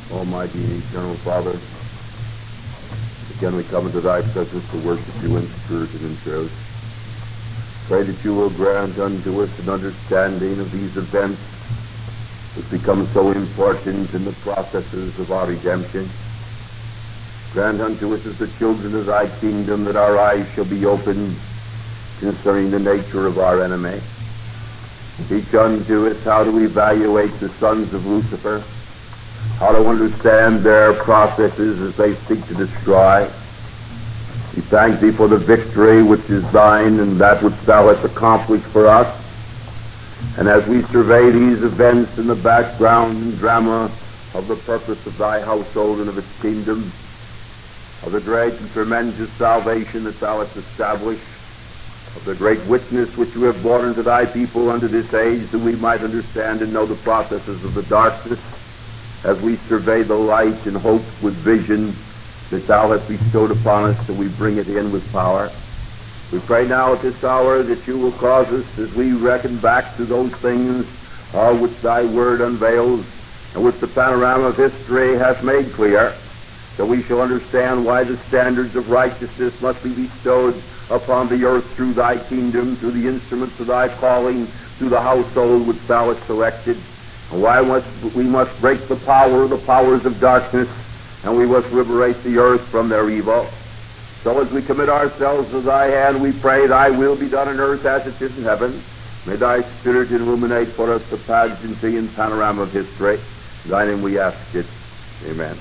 Almighty and eternal Father, again we come into thy presence to worship you in spirit and in truth. Pray that you will grant unto us an understanding of these events which become so important in the processes of our redemption. Grant unto us as the children of thy kingdom that our eyes shall be opened concerning the nature of our enemy. Teach unto us how to evaluate the sons of Lucifer, how to understand their processes as they seek to destroy. We thank thee for the victory which is thine and that which thou hast accomplished for us. And as we survey these events in the background and drama of the purpose of thy household and of its kingdom, of the great and tremendous salvation that thou hast established, of the great witness which you have borne unto thy people unto this age, that we might understand and know the processes of the darkness, as we survey the light and hope with vision that thou hast bestowed upon us, that we bring it in with power. We pray now at this hour that you will cause us, as we reckon back to those things which thy word unveils and which the panorama of history hath made clear, that we shall understand why the standards of righteousness must be bestowed upon the earth through thy kingdom, through the instruments of thy calling, through the household which thou hast selected, and why we must break the powers of darkness, and we must liberate the earth from their evil. So as we commit ourselves to thy hand, we pray thy will be done on earth as it is in heaven. May thy Spirit illuminate for us the pageantry and panorama of history. In thy name we ask it. Amen.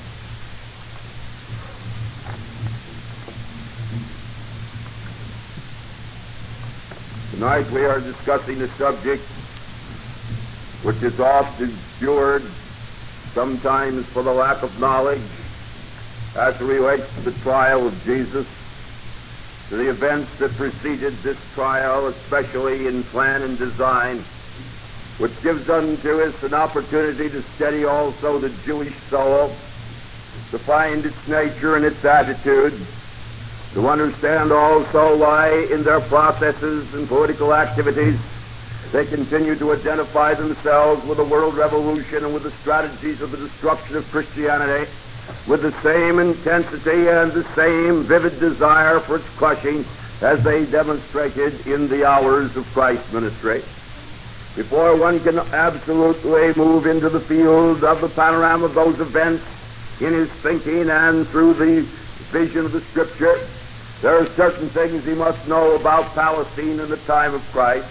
Tonight we are discussing a subject which is oft obscured, sometimes for the lack of knowledge, as it relates to the trial of Jesus, to the events that preceded this trial, especially in plan and design, which gives unto us an opportunity to study also the Jewish soul, to find its nature and its attitude, to understand also why in their processes and political activities they continue to identify themselves with the world revolution and with the strategies of the destruction of Christianity, with the same intensity and the same vivid desire for its crushing as they demonstrated in the hours of Christ's ministry. Before one can absolutely move into the field of the panorama of those events in his thinking and through the vision of the Scripture, there are certain things he must know about Palestine in the time of Christ.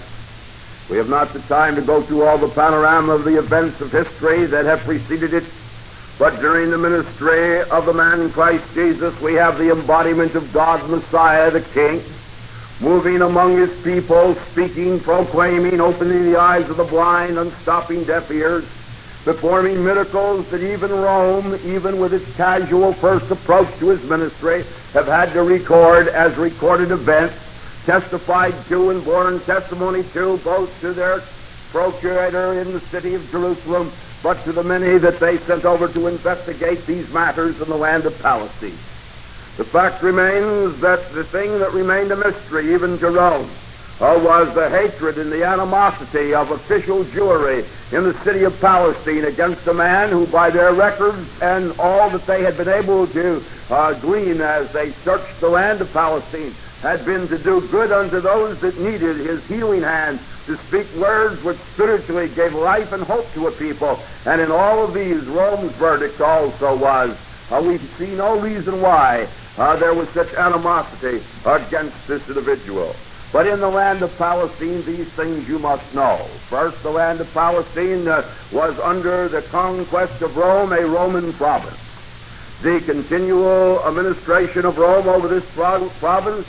We have not the time to go through all the panorama of the events of history that have preceded it, but during the ministry of the man Christ Jesus, we have the embodiment of God Messiah, the King, moving among his people, speaking, proclaiming, opening the eyes of the blind, unstopping deaf ears, performing miracles that even Rome, even with its casual first approach to his ministry, have had to record as recorded events, testified to and borne testimony to, both to their procurator in the city of Jerusalem, but to the many that they sent over to investigate these matters in the land of Palestine. The fact remains that the thing that remained a mystery even to Rome was the hatred and the animosity of official Jewry in the city of Palestine against a man who, by their records and all that they had been able to glean as they searched the land of Palestine, had been to do good unto those that needed his healing hand, to speak words which spiritually gave life and hope to a people. And in all of these, Rome's verdict also was, we see no reason why there was such animosity against this individual. But in the land of Palestine, these things you must know. First, the land of Palestine was under the conquest of Rome, a Roman province. The continual administration of Rome over this province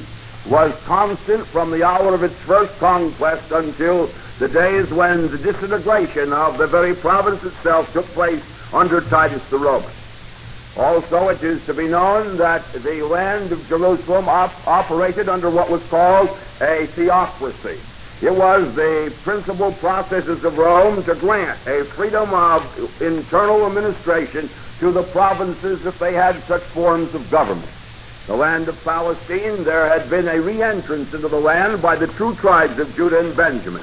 was constant from the hour of its first conquest until the days when the disintegration of the very province itself took place under Titus the Roman. Also, it is to be known that the land of Jerusalem operated under what was called a theocracy. It was the principal processes of Rome to grant a freedom of internal administration to the provinces if they had such forms of government. The land of Palestine, there had been a re-entrance into the land by the true tribes of Judah and Benjamin.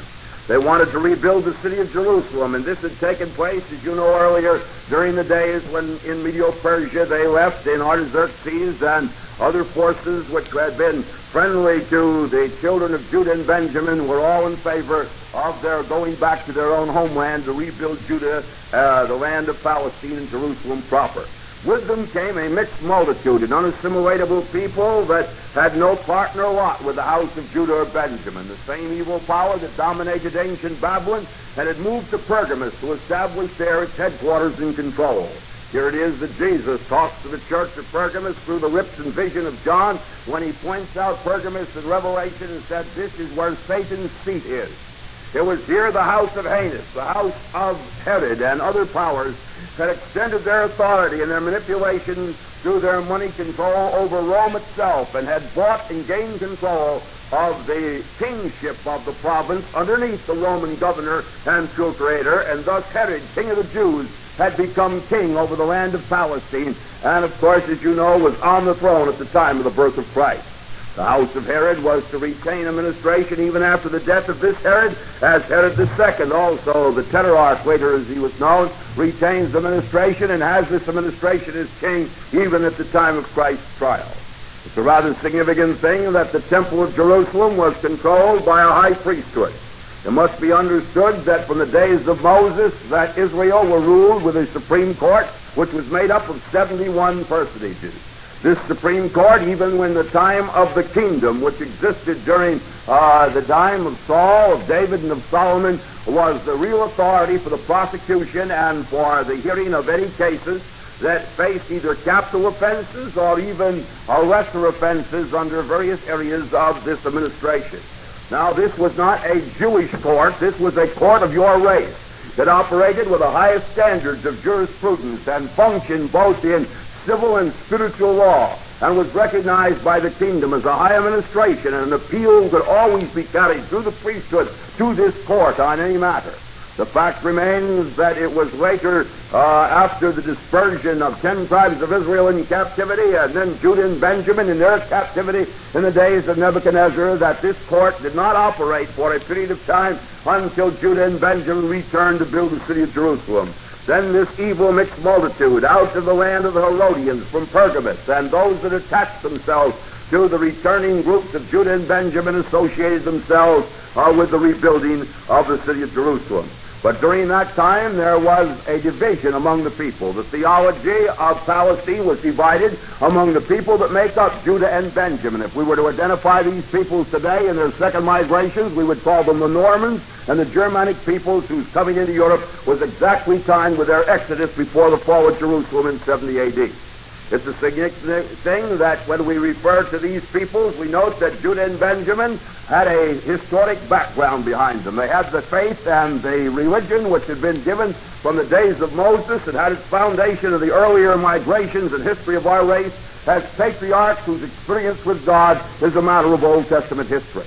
They wanted to rebuild the city of Jerusalem, and this had taken place, as you know, earlier during the days when in Medo-Persia they left in Artaxerxes and other forces which had been friendly to the children of Judah and Benjamin were all in favor of their going back to their own homeland to rebuild Judah, the land of Palestine and Jerusalem proper. With them came a mixed multitude, an unassimilatable people that had no part nor lot with the house of Judah or Benjamin. The same evil power that dominated ancient Babylon and had moved to Pergamus to establish there its headquarters and control. Here it is that Jesus talks to the church of Pergamus through the lips and vision of John when he points out Pergamus in Revelation and said, "This is where Satan's seat is." It was here the house of Hanes, the house of Herod, and other powers had extended their authority and their manipulation through their money control over Rome itself and had bought and gained control of the kingship of the province underneath the Roman governor and procurator, and thus Herod, king of the Jews, had become king over the land of Palestine, and of course, as you know, was on the throne at the time of the birth of Christ. The house of Herod was to retain administration even after the death of this Herod, as Herod II, also the Tetrarch, later as he was known, retains administration and has this administration as king even at the time of Christ's trial. It's a rather significant thing that the temple of Jerusalem was controlled by a high priesthood. It must be understood that from the days of Moses that Israel were ruled with a Supreme Court which was made up of 71 personages. This Supreme Court, even when the time of the kingdom, which existed during the time of Saul, of David, and of Solomon, was the real authority for the prosecution and for the hearing of any cases that faced either capital offenses or even lesser offenses under various areas of this administration. Now, this was not a Jewish court. This was a court of your race that operated with the highest standards of jurisprudence and functioned both in civil and spiritual law, and was recognized by the kingdom as a high administration, and an appeal could always be carried through the priesthood to this court on any matter. The fact remains that it was later, after the dispersion of 10 tribes of Israel in captivity, and then Judah and Benjamin in their captivity in the days of Nebuchadnezzar, that this court did not operate for a period of time until Judah and Benjamin returned to build the city of Jerusalem. Then this evil mixed multitude out of the land of the Herodians from Pergamus, and those that attached themselves to the returning groups of Judah and Benjamin associated themselves with the rebuilding of the city of Jerusalem. But during that time there was a division among the people. The theology of Palestine was divided among the people that make up Judah and Benjamin. If we were to identify these peoples today in their second migrations, we would call them the Normans, and the Germanic peoples whose coming into Europe was exactly timed with their exodus before the fall of Jerusalem in 70 A.D. It's a significant thing that when we refer to these peoples, we note that Judah and Benjamin had a historic background behind them. They had the faith and the religion which had been given from the days of Moses. It had its foundation in the earlier migrations and history of our race as patriarchs whose experience with God is a matter of Old Testament history.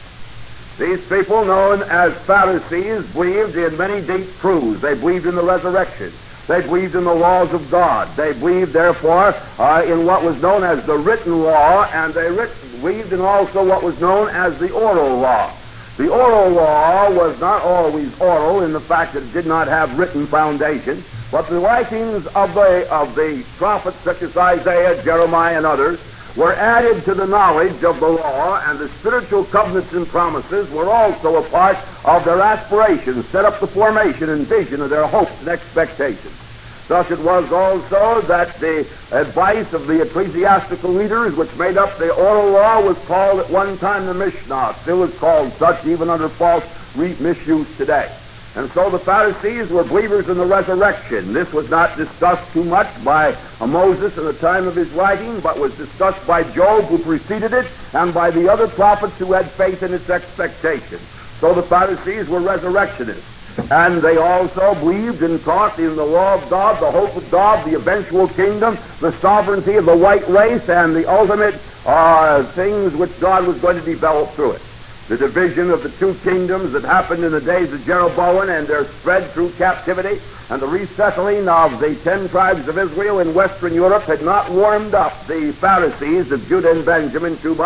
These people, known as Pharisees, believed in many deep truths. They believed in the resurrection. They believed in the laws of God. They believed, therefore, in what was known as the written law, and they believed in also what was known as the oral law. The oral law was not always oral in the fact that it did not have written foundation, but the writings of the prophets such as Isaiah, Jeremiah, and others were added to the knowledge of the law, and the spiritual covenants and promises were also a part of their aspirations, set up the formation and vision of their hopes and expectations. Thus it was also that the advice of the ecclesiastical leaders which made up the oral law was called at one time the Mishnah, still is called such even under false misuse today. And so the Pharisees were believers in the resurrection. This was not discussed too much by Moses in the time of his writing, but was discussed by Job, who preceded it, and by the other prophets who had faith in its expectation. So the Pharisees were resurrectionists. And they also believed and taught in the law of God, the hope of God, the eventual kingdom, the sovereignty of the white race, and the ultimate things which God was going to develop through it. The division of the two kingdoms that happened in the days of Jeroboam and their spread through captivity, and the resettling of the 10 tribes of Israel in Western Europe had not warmed up the Pharisees of Judah and Benjamin too much,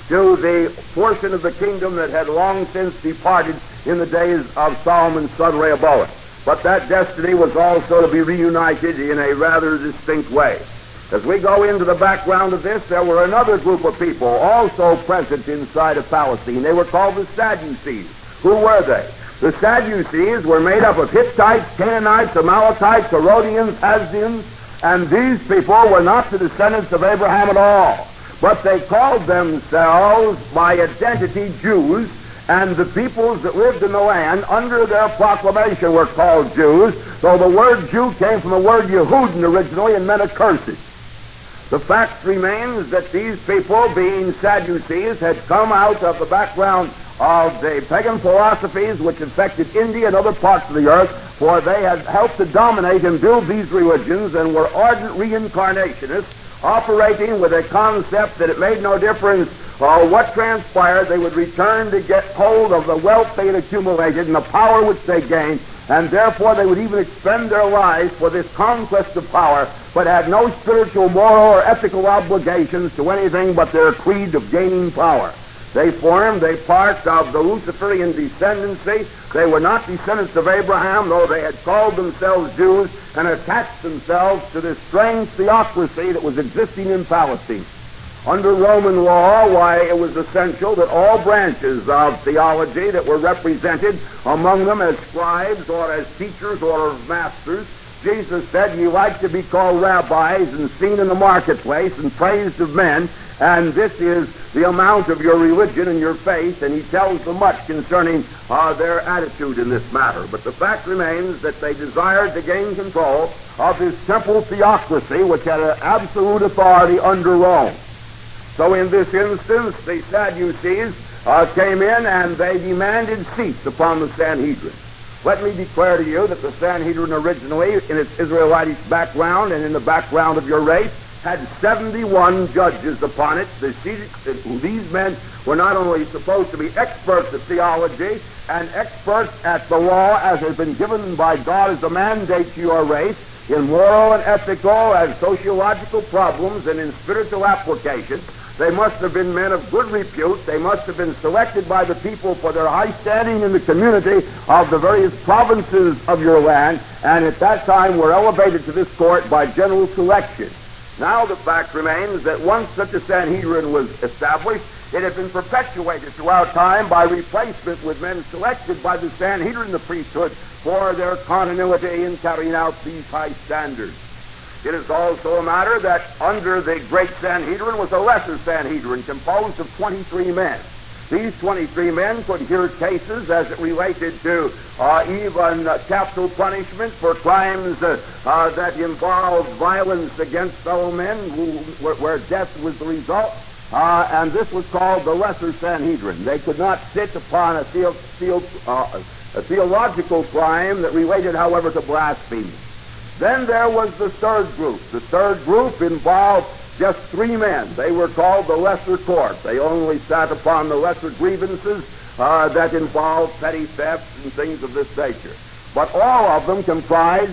to the portion of the kingdom that had long since departed in the days of Solomon's son Rehoboam. But that destiny was also to be reunited in a rather distinct way. As we go into the background of this, there were another group of people also present inside of Palestine. They were called the Sadducees. Who were they? The Sadducees were made up of Hittites, Canaanites, Amalekites, Herodians, Assyrians, and these people were not the descendants of Abraham at all. But they called themselves by identity Jews, and the peoples that lived in the land under their proclamation were called Jews, though the word Jew came from the word Yehudin originally and meant accursed. The fact remains that these people, being Sadducees, had come out of the background of the pagan philosophies which infected India and other parts of the earth, for they had helped to dominate and build these religions and were ardent reincarnationists, operating with a concept that it made no difference what transpired, they would return to get hold of the wealth they had accumulated and the power which they gained, and therefore they would even expend their lives for this conquest of power, but had no spiritual, moral, or ethical obligations to anything but their creed of gaining power. They formed a part of the Luciferian descendancy. They were not descendants of Abraham, though they had called themselves Jews and attached themselves to this strange theocracy that was existing in Palestine. Under Roman law, why, it was essential that all branches of theology that were represented among them as scribes or as teachers or as masters, Jesus said, "You like to be called rabbis and seen in the marketplace and praised of men, and this is the amount of your religion and your faith," and he tells them much concerning their attitude in this matter. But the fact remains that they desired to gain control of this temple theocracy which had an absolute authority under Rome. So in this instance, the Sadducees came in and they demanded seats upon the Sanhedrin. Let me declare to you that the Sanhedrin originally, in its Israelitish background and in the background of your race, had 71 judges upon it. These men were not only supposed to be experts at theology and experts at the law as has been given by God as a mandate to your race, in moral and ethical and sociological problems and in spiritual application. They must have been men of good repute. They must have been selected by the people for their high standing in the community of the various provinces of your land, and at that time were elevated to this court by general selection. Now the fact remains that once such a Sanhedrin was established, it had been perpetuated throughout time by replacement with men selected by the Sanhedrin, the priesthood, for their continuity in carrying out these high standards. It is also a matter that under the great Sanhedrin was a lesser Sanhedrin composed of 23 men. These 23 men could hear cases as it related to even capital punishment for crimes that involved violence against fellow men where death was the result. And this was called the lesser Sanhedrin. They could not sit upon a theological crime that related, however, to blasphemy. Then there was the third group. The third group involved just 3 men. They were called the lesser court. They only sat upon the lesser grievances that involved petty thefts and things of this nature. But all of them comprised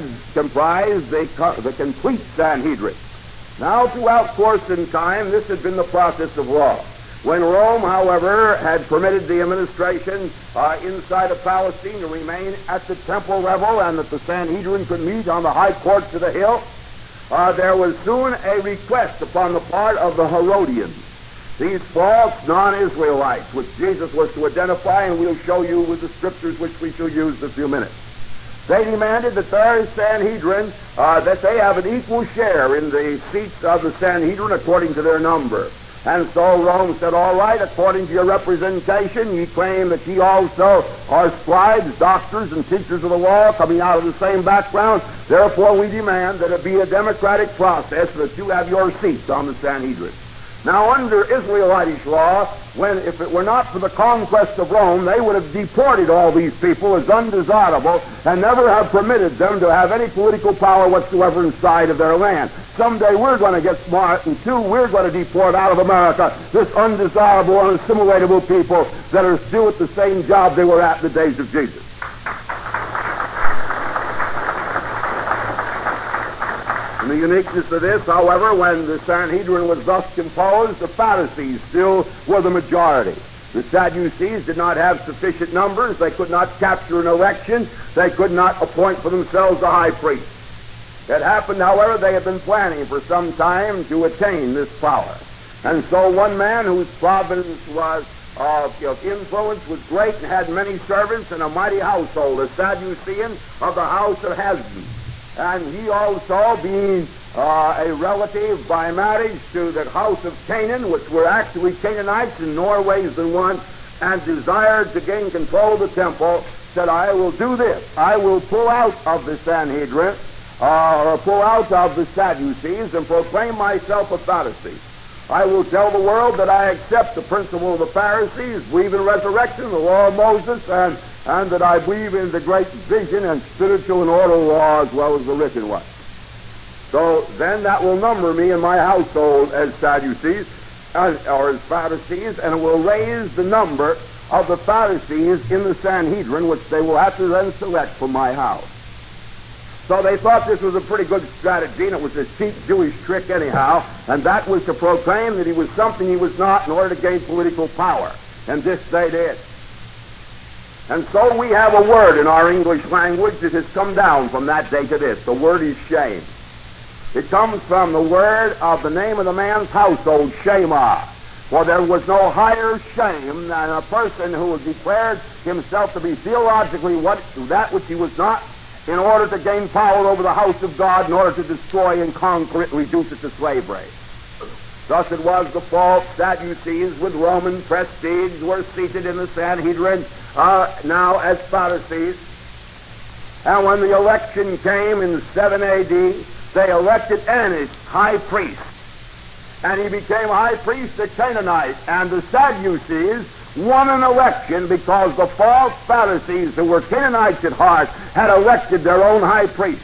the complete Sanhedrin. Now, throughout course and time, this had been the process of law. When Rome, however, had permitted the administration inside of Palestine to remain at the temple level and that the Sanhedrin could meet on the high courts of the hill, there was soon a request upon the part of the Herodians, these false non-Israelites, which Jesus was to identify, and we'll show you with the scriptures which we shall use in a few minutes. They demanded that their Sanhedrin, that they have an equal share in the seats of the Sanhedrin according to their number. And so Rome said, all right, according to your representation, ye claim that ye also are scribes, doctors, and teachers of the law coming out of the same background. Therefore, we demand that it be a democratic process so that you have your seats on the Sanhedrin. Now, under Israelitish law, if it were not for the conquest of Rome, they would have deported all these people as undesirable and never have permitted them to have any political power whatsoever inside of their land. Someday we're going to get smart, and 2, we're going to deport out of America this undesirable, unassimilatable people that are still at the same job they were at in the days of Jesus. The uniqueness of this, however, when the Sanhedrin was thus composed, the Pharisees still were the majority. The Sadducees did not have sufficient numbers. They could not capture an election. They could not appoint for themselves a high priest. It happened, however, they had been planning for some time to attain this power. And so one man whose province was of influence was great and had many servants and a mighty household, a Sadducean of the house of Hasdin. And he also, being a relative by marriage to the house of Canaan, which were actually Canaanites in more ways than one, and desired to gain control of the temple, said, I will do this. I will pull out of the Sanhedrin, or pull out of the Sadducees, and proclaim myself a Pharisee. I will tell the world that I accept the principle of the Pharisees, believe in resurrection, the law of Moses, and that I believe in the great vision and spiritual and oral law as well as the written one. So then that will number me and my household as Sadducees, or as Pharisees, and it will raise the number of the Pharisees in the Sanhedrin, which they will have to then select for my house. So they thought this was a pretty good strategy, and it was a cheap Jewish trick anyhow, and that was to proclaim that he was something he was not in order to gain political power. And this they did. And so we have a word in our English language that has come down from that day to this. The word is shame. It comes from the word of the name of the man's household, Shema. For there was no higher shame than a person who declared himself to be theologically that which he was not, in order to gain power over the house of God, in order to destroy and conquer it and reduce it to slavery. Thus it was the false Sadducees with Roman prestige were seated in the Sanhedrin, now as Pharisees. And when the election came in 7 A.D., they elected Annas high priest. And he became high priest of Canaanite. And the Sadducees won an election because the false Pharisees, who were Canaanites at heart, had elected their own high priest.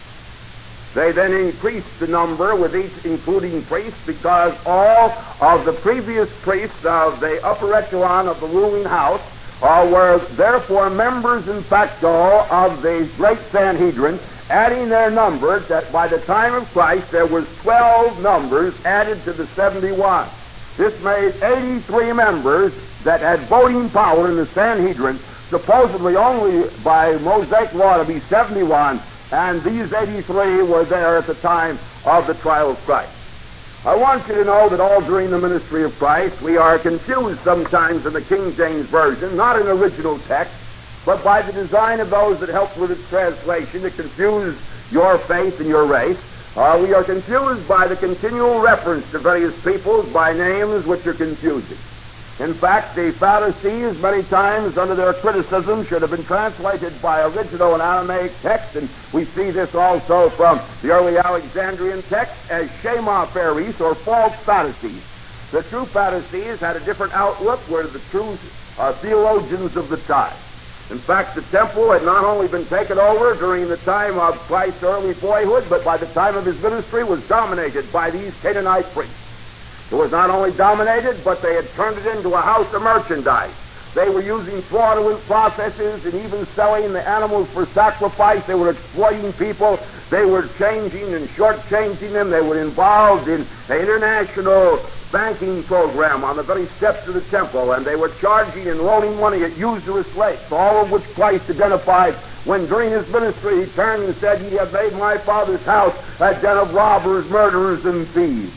They then increased the number with each including priests, because all of the previous priests of the upper echelon of the ruling house were therefore members in facto of the great Sanhedrin, adding their numbers, that by the time of Christ there was 12 numbers added to the 71. This made 83 members that had voting power in the Sanhedrin, supposedly only by Mosaic law to be 71, and these 83 were there at the time of the trial of Christ. I want you to know that all during the ministry of Christ, we are confused sometimes in the King James Version, not in original text, but by the design of those that help with its translation to confuse your faith and your race. We are confused by the continual reference to various peoples by names which are confusing. In fact, the Pharisees, many times under their criticism, should have been translated by original and Aramaic text, and we see this also from the early Alexandrian text as Shema Pharis, or false Pharisees. The true Pharisees had a different outlook, were the true theologians of the time. In fact, the temple had not only been taken over during the time of Christ's early boyhood, but by the time of his ministry was dominated by these Canaanite priests. It was not only dominated, but they had turned it into a house of merchandise. They were using fraudulent processes and even selling the animals for sacrifice. They were exploiting people. They were changing and shortchanging them. They were involved in an international banking program on the very steps of the temple, and they were charging and loaning money at usurious rates, all of which Christ identified when during his ministry he turned and said, "Ye have made my Father's house a den of robbers, murderers, and thieves."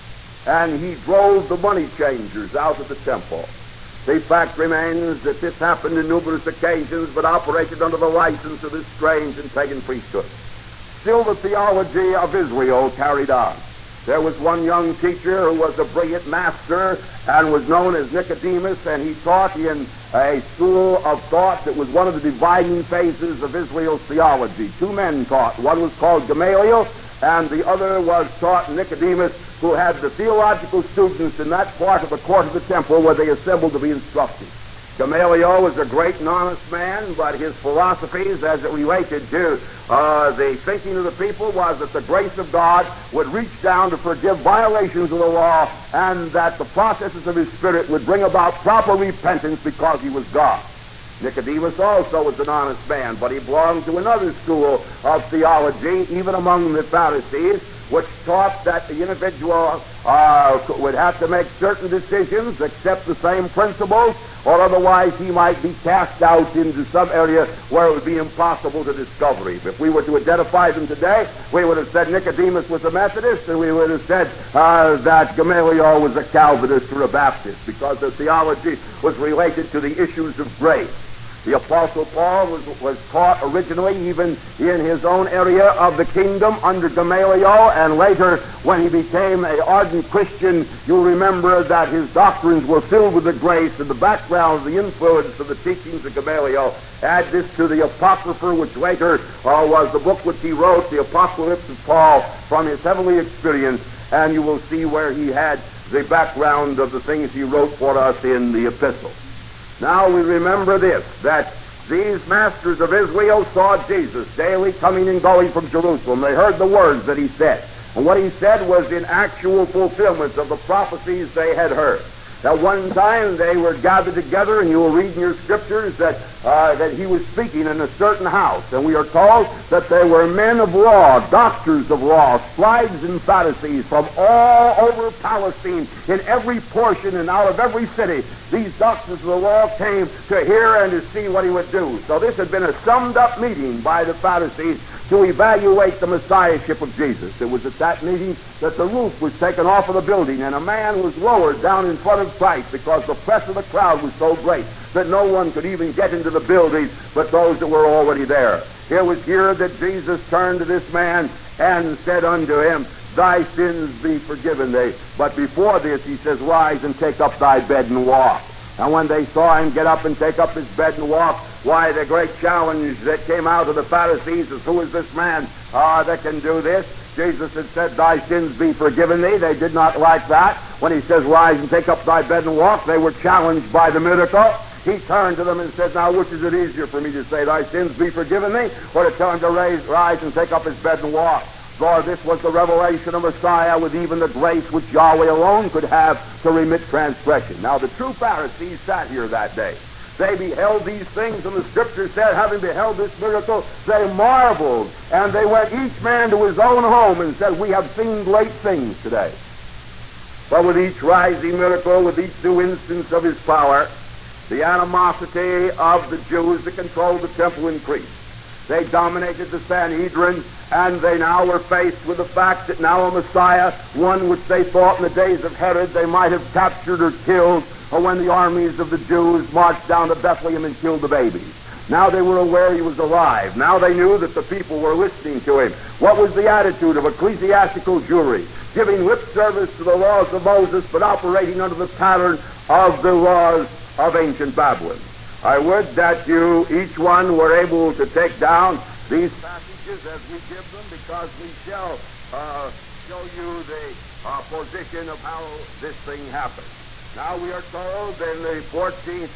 And he drove the money changers out of the temple. The fact remains that this happened in numerous occasions, but operated under the license of this strange and pagan priesthood. Still, the theology of Israel carried on. There was one young teacher who was a brilliant master and was known as Nicodemus, and he taught in a school of thought that was one of the dividing phases of Israel's theology. Two men taught. One was called Gamaliel, and the other was taught Nicodemus, who had the theological students in that part of the court of the temple where they assembled to be instructed. Gamaliel was a great and honest man, but his philosophies as it related to the thinking of the people was that the grace of God would reach down to forgive violations of the law, and that the processes of his Spirit would bring about proper repentance because he was God. Nicodemus also was an honest man, but he belonged to another school of theology, even among the Pharisees, which taught that the individual would have to make certain decisions, accept the same principles, or otherwise he might be cast out into some area where it would be impossible to discover him. If we were to identify them today, we would have said Nicodemus was a Methodist, and we would have said that Gamaliel was a Calvinist or a Baptist, because their theology was related to the issues of grace. The Apostle Paul was taught originally even in his own area of the kingdom under Gamaliel, and later when he became an ardent Christian, you'll remember that his doctrines were filled with the grace and the background, the influence of the teachings of Gamaliel. Add this to the Apocrypha, which later was the book which he wrote, the Apocalypse of Paul, from his heavenly experience, and you will see where he had the background of the things he wrote for us in the epistle. Now we remember this, that these masters of Israel saw Jesus daily coming and going from Jerusalem. They heard the words that he said. And what he said was in actual fulfillment of the prophecies they had heard. At one time they were gathered together, and you will read in your scriptures that he was speaking in a certain house. And we are told that there were men of law, doctors of law, scribes and Pharisees from all over Palestine, in every portion and out of every city. These doctors of the law came to hear and to see what he would do. So this had been a summed-up meeting by the Pharisees to evaluate the Messiahship of Jesus. It was at that meeting that the roof was taken off of the building, and a man was lowered down in front of Christ because the press of the crowd was so great that no one could even get into the building but those that were already there. It was here that Jesus turned to this man and said unto him, Thy sins be forgiven thee. But before this he says, Rise and take up thy bed and walk. And when they saw him get up and take up his bed and walk, why, the great challenge that came out of the Pharisees is, who is this man that can do this? Jesus had said, Thy sins be forgiven thee. They did not like that. When he says, Rise and take up thy bed and walk, they were challenged by the miracle. He turned to them and said, Now, which is it easier for me to say, Thy sins be forgiven thee, or to tell him to rise and take up his bed and walk? For this was the revelation of Messiah, with even the grace which Yahweh alone could have to remit transgression. Now, the true Pharisees sat here that day. They beheld these things, and the Scripture said, having beheld this miracle, they marveled, and they went each man to his own home and said, We have seen great things today. But with each rising miracle, with each new instance of his power, the animosity of the Jews that controlled the temple increased. They dominated the Sanhedrin, and they now were faced with the fact that now a Messiah, one which they thought in the days of Herod they might have captured or killed, or when the armies of the Jews marched down to Bethlehem and killed the babies. Now they were aware he was alive. Now they knew that the people were listening to him. What was the attitude of ecclesiastical Jewry? Giving lip service to the laws of Moses, but operating under the pattern of the laws of ancient Babylon. I would that you, each one, were able to take down these passages as we give them, because we shall show you the position of how this thing happened. Now we are told in the 14th,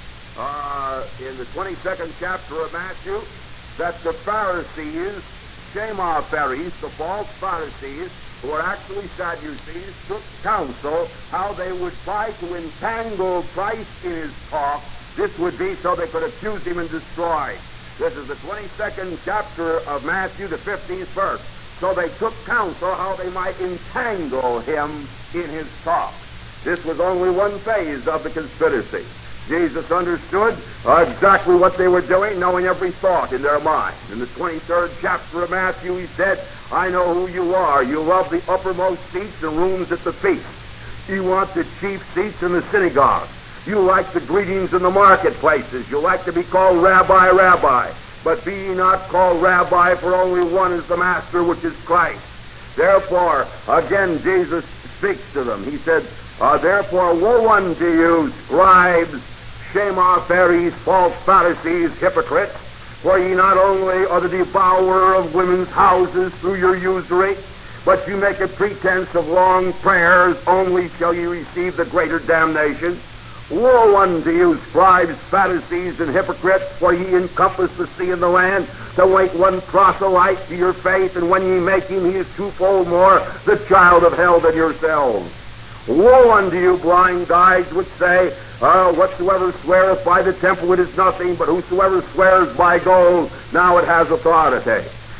in the 22nd chapter of Matthew, that the Pharisees, Shema-Phares, the false Pharisees, who are actually Sadducees, took counsel how they would try to entangle Christ in his talk. This would be so they could accuse him and destroy. This is the 22nd chapter of Matthew, the 15th verse. So they took counsel how they might entangle him in his talk. This was only one phase of the conspiracy. Jesus understood exactly what they were doing, knowing every thought in their mind. In the 23rd chapter of Matthew, he said, I know who you are. You love the uppermost seats and rooms at the feast. You want the chief seats in the synagogue. You like the greetings in the marketplaces. You like to be called Rabbi, Rabbi. But be ye not called Rabbi, for only one is the Master, which is Christ. Therefore, again, Jesus speaks to them. He said, Therefore, woe unto you, scribes, Shema-Phares, false Pharisees, hypocrites, for ye not only are the devourer of women's houses through your usury, but you make a pretense of long prayers, only shall ye receive the greater damnation. Woe unto you, scribes, Pharisees, and hypocrites, for ye encompass the sea and the land, to make one proselyte to your faith, and when ye make him, he is twofold more the child of hell than yourselves. Woe unto you, blind guides, which say, Whatsoever sweareth by the temple, it is nothing, but whosoever swears by gold, now it has authority.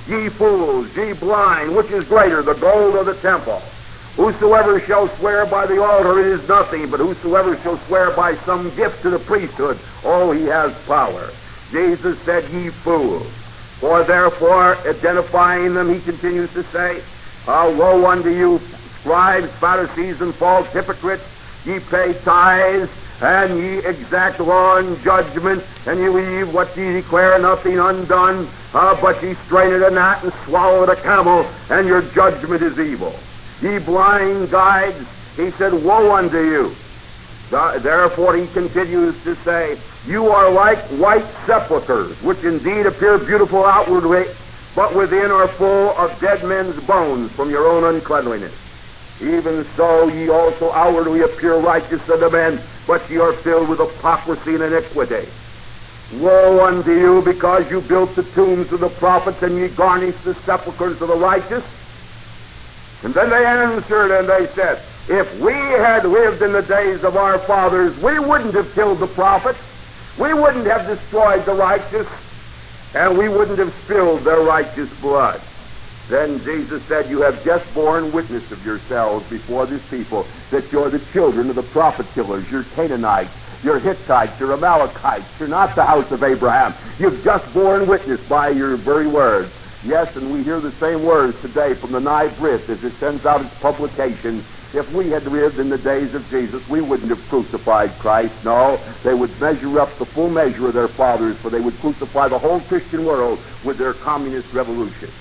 Ye fools, ye blind, which is greater, the gold or the temple? Whosoever shall swear by the altar, it is nothing, but whosoever shall swear by some gift to the priesthood, oh, he has power. Jesus said, ye fools. For therefore, identifying them, he continues to say, woe unto you, scribes, Pharisees, and false hypocrites, ye pay tithes, and ye exact law and judgment, and ye leave what ye declare nothing undone, but ye strain at a gnat and swallow at a camel, and your judgment is evil. Ye blind guides, he said, woe unto you. Therefore he continues to say, you are like white sepulchres, which indeed appear beautiful outwardly, but within are full of dead men's bones from your own uncleanliness. Even so ye also outwardly appear righteous unto men, but ye are filled with hypocrisy and iniquity. Woe unto you, because you built the tombs of the prophets, and ye garnished the sepulchres of the righteous. And then they answered and they said, if we had lived in the days of our fathers, we wouldn't have killed the prophets, we wouldn't have destroyed the righteous, and we wouldn't have spilled their righteous blood. Then Jesus said, you have just borne witness of yourselves before this people that you're the children of the prophet killers. You're Canaanites, you're Hittites, you're Amalekites, you're not the house of Abraham. You've just borne witness by your very words. Yes, and we hear the same words today from the Nye Brit as it sends out its publication. If we had lived in the days of Jesus, we wouldn't have crucified Christ. No, they would measure up the full measure of their fathers, for they would crucify the whole Christian world with their communist revolution.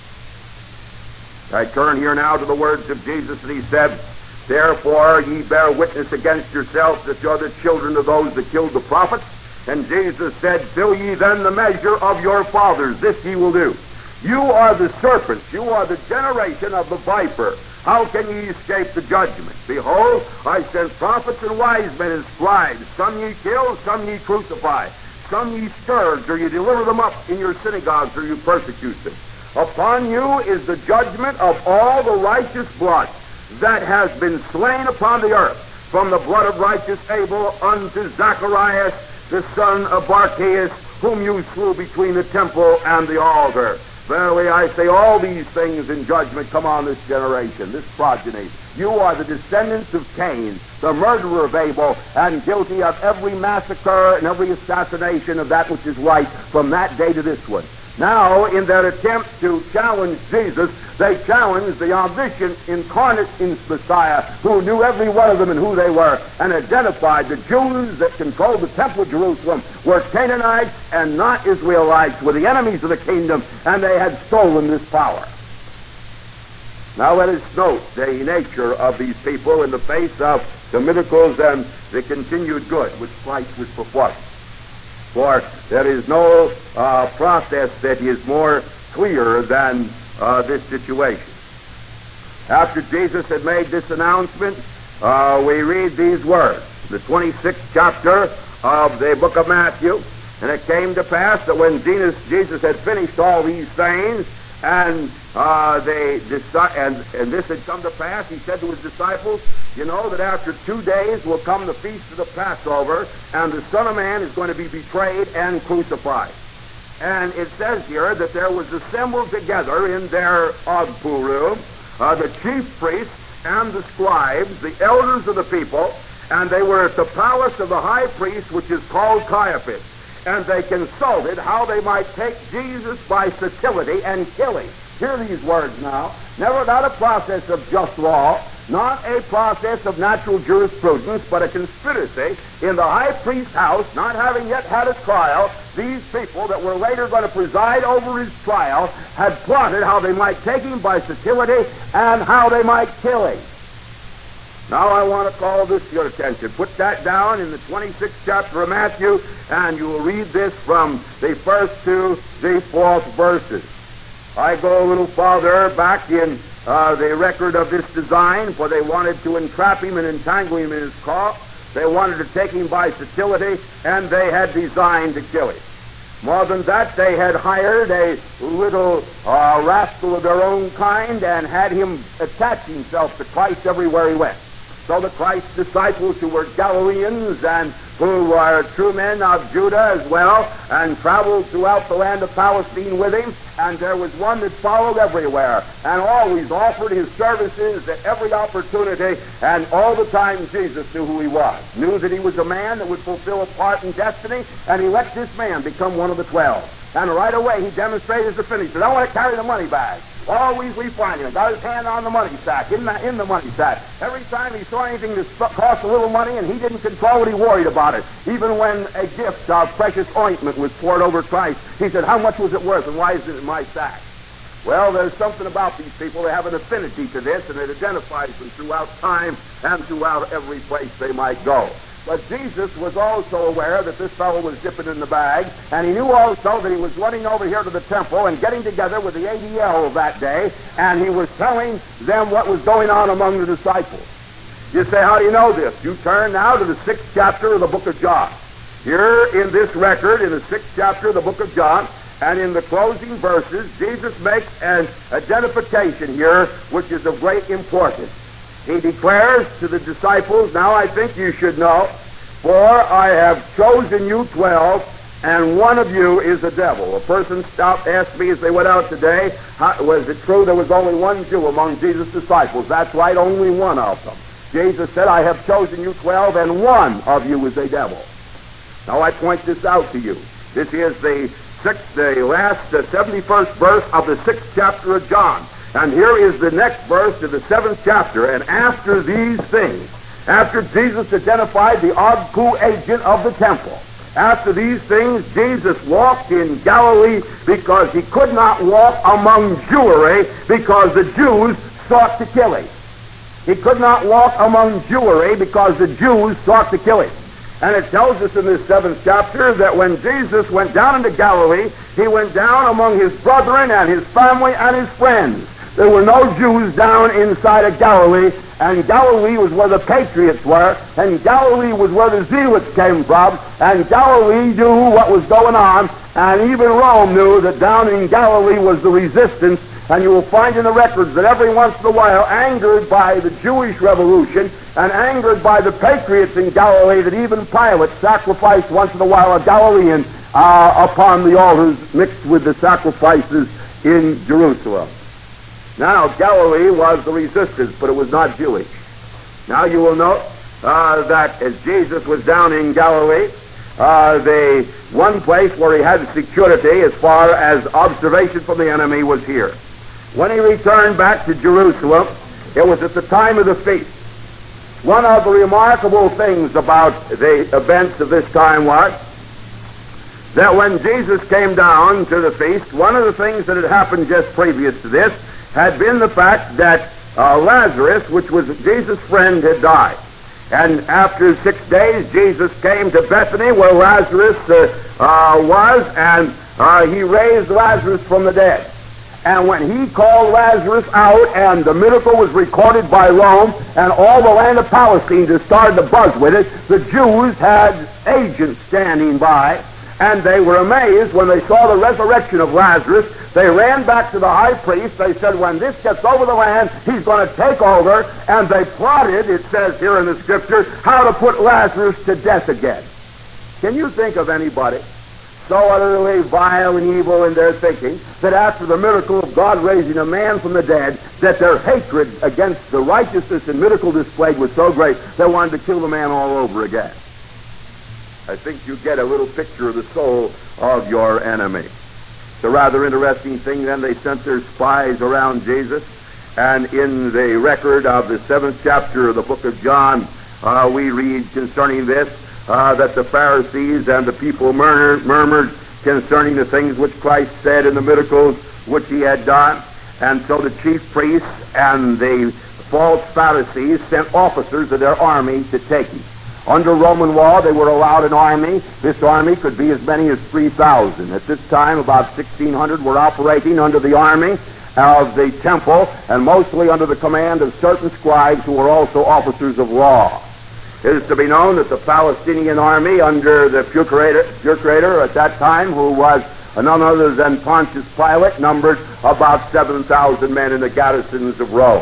I turn here now to the words of Jesus, and he said, therefore ye bear witness against yourselves that you're the children of those that killed the prophets. And Jesus said, fill ye then the measure of your fathers, this ye will do. You are the serpents, you are the generation of the viper. How can ye escape the judgment? Behold, I sent prophets and wise men and scribes. Some ye kill, some ye crucify. Some ye scourge, or ye deliver them up in your synagogues, or you persecute them. Upon you is the judgment of all the righteous blood that has been slain upon the earth, from the blood of righteous Abel unto Zacharias, the son of Barchias, whom you slew between the temple and the altar. Verily I say, all these things in judgment come on this generation, this progeny. You are the descendants of Cain, the murderer of Abel, and guilty of every massacre and every assassination of that which is right from that day to this one. Now, in their attempt to challenge Jesus, they challenged the omniscient, incarnate Messiah, who knew every one of them and who they were, and identified the Jews that controlled the temple of Jerusalem were Canaanites and not Israelites, were the enemies of the kingdom, and they had stolen this power. Now let us note the nature of these people in the face of the miracles and the continued good which Christ was performing. For there is no process that is more clear than this situation. After Jesus had made this announcement, we read these words, the 26th chapter of the book of Matthew. And it came to pass that when Jesus had finished all these things, and this had come to pass, he said to his disciples, you know that after 2 days will come the feast of the Passover, and the Son of Man is going to be betrayed and crucified. And it says here that there was assembled together in their Ogpul room the chief priests and the scribes, the elders of the people, and they were at the palace of the high priest, which is called Caiaphas. And they consulted how they might take Jesus by subtlety and kill him. Hear these words now. Not a process of just law, not a process of natural jurisprudence, but a conspiracy in the high priest's house, not having yet had a trial. These people that were later going to preside over his trial had plotted how they might take him by subtlety and how they might kill him. Now I want to call this to your attention. Put that down in the 26th chapter of Matthew, and you will read this from the first to the 4th verses. I go a little farther back in the record of this design, for they wanted to entrap him and entangle him in his cough. They wanted to take him by subtlety, and they had designed to kill him. More than that, they had hired a little rascal of their own kind and had him attach himself to Christ everywhere he went. So the Christ's disciples, who were Galileans and who were true men of Judah as well, and traveled throughout the land of Palestine with him, and there was one that followed everywhere and always offered his services at every opportunity, and all the time Jesus knew who he was, knew that he was a man that would fulfill a part in destiny, and he let this man become one of the 12. And right away he demonstrated the finisher. I want to carry the money bag. Always we find him. Got his hand on the money sack, in the money sack. Every time he saw anything that cost a little money and he didn't control it, he worried about it. Even when a gift of precious ointment was poured over Christ, he said, how much was it worth and why is it in my sack? Well, there's something about these people. They have an affinity to this, and it identifies them throughout time and throughout every place they might go. But Jesus was also aware that this fellow was dipping in the bag, and he knew also that he was running over here to the temple and getting together with the ADL that day, and he was telling them what was going on among the disciples. You say, how do you know this? You turn now to the 6th chapter of the book of John. Here in this record, in the 6th chapter of the book of John, and in the closing verses, Jesus makes an identification here which is of great importance. He declares to the disciples, now I think you should know, for I have chosen you 12, and one of you is a devil. A person asked me as they went out today, was it true there was only one Jew among Jesus' disciples? That's right, only one of them. Jesus said, I have chosen you 12, and one of you is a devil. Now I point this out to you. This is the last 71st verse of the 6th chapter of John. And here is the next verse to the 7th chapter. And after these things, after Jesus identified the Ogku agent of the temple, after these things, Jesus walked in Galilee because he could not walk among Jewry because the Jews sought to kill him. He could not walk among Jewry because the Jews sought to kill him. And it tells us in this 7th chapter that when Jesus went down into Galilee, he went down among his brethren and his family and his friends. There were no Jews down inside of Galilee, and Galilee was where the patriots were, and Galilee was where the zealots came from, and Galilee knew what was going on, and even Rome knew that down in Galilee was the resistance. And you will find in the records that every once in a while, angered by the Jewish revolution and angered by the patriots in Galilee, that even Pilate sacrificed once in a while a Galilean upon the altars mixed with the sacrifices in Jerusalem. Now, Galilee was the resistance, but it was not Jewish. Now you will note that as Jesus was down in Galilee, the one place where he had security as far as observation from the enemy was here. When he returned back to Jerusalem, it was at the time of the feast. One of the remarkable things about the events of this time was that when Jesus came down to the feast, one of the things that had happened just previous to this had been the fact that Lazarus, which was Jesus' friend, had died. And after 6 days, Jesus came to Bethany where Lazarus was, and he raised Lazarus from the dead. And when he called Lazarus out, and the miracle was recorded by Rome, and all the land of Palestine just started to buzz with it, the Jews had agents standing by, and they were amazed when they saw the resurrection of Lazarus. They ran back to the high priest. They said, when this gets over the land, he's going to take over. And they plotted, it says here in the Scripture, how to put Lazarus to death again. Can you think of anybody so utterly vile and evil in their thinking that after the miracle of God raising a man from the dead, that their hatred against the righteousness and miracle displayed was so great they wanted to kill the man all over again? I think you get a little picture of the soul of your enemy. It's a rather interesting thing. Then they sent their spies around Jesus, and in the record of the 7th chapter of the book of John, we read concerning this, that the Pharisees and the people murmured concerning the things which Christ said and the miracles which he had done. And so the chief priests and the false Pharisees sent officers of their army to take him. Under Roman law, they were allowed an army. This army could be as many as 3,000. At this time, about 1,600 were operating under the army of the temple, and mostly under the command of certain scribes who were also officers of law. It is to be known that the Palestinian army under the procurator at that time, who was none other than Pontius Pilate, numbered about 7,000 men in the garrisons of Rome.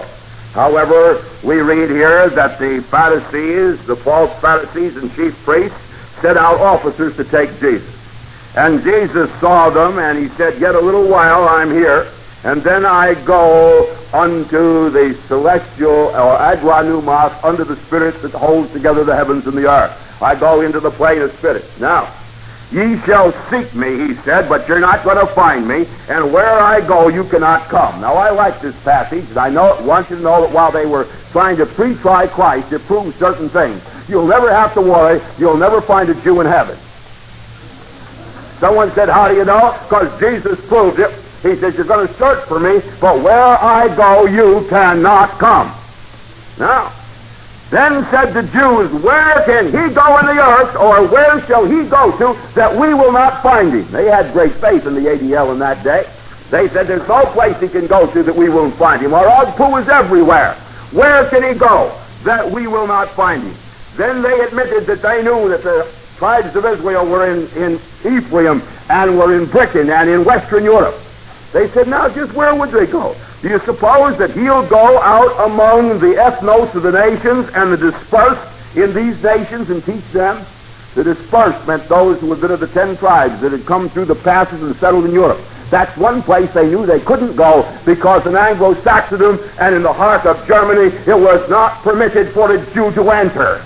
However, we read here that the Pharisees, the false Pharisees and chief priests, sent out officers to take Jesus. And Jesus saw them, and he said, "Yet a little while I'm here, and then I go unto the celestial, or agranumos, unto the Spirit that holds together the heavens and the earth. I go into the plane of spirits. Now, ye shall seek me," he said, "but you're not going to find me, and where I go you cannot come." Now, I like this passage, and I want you to know that while they were trying to pre-try Christ to prove certain things, you'll never have to worry, you'll never find a Jew in heaven. Someone said, "How do you know?" Because Jesus proved it. He says, "You're going to search for me, but where I go you cannot come." Now, then said the Jews, "Where can he go in the earth, or where shall he go to, that we will not find him?" They had great faith in the ADL in that day. They said, "There's no place he can go to that we won't find him. Our Ogpoo is everywhere. Where can he go that we will not find him?" Then they admitted that they knew that the tribes of Israel were in Ephraim, and were in Britain, and in Western Europe. They said, "Now, just where would they go? Do you suppose that he'll go out among the ethnos of the nations and the dispersed in these nations and teach them?" The dispersed meant those who had been of the 10 tribes that had come through the passes and settled in Europe. That's one place they knew they couldn't go, because in Anglo-Saxondom and in the heart of Germany it was not permitted for a Jew to enter.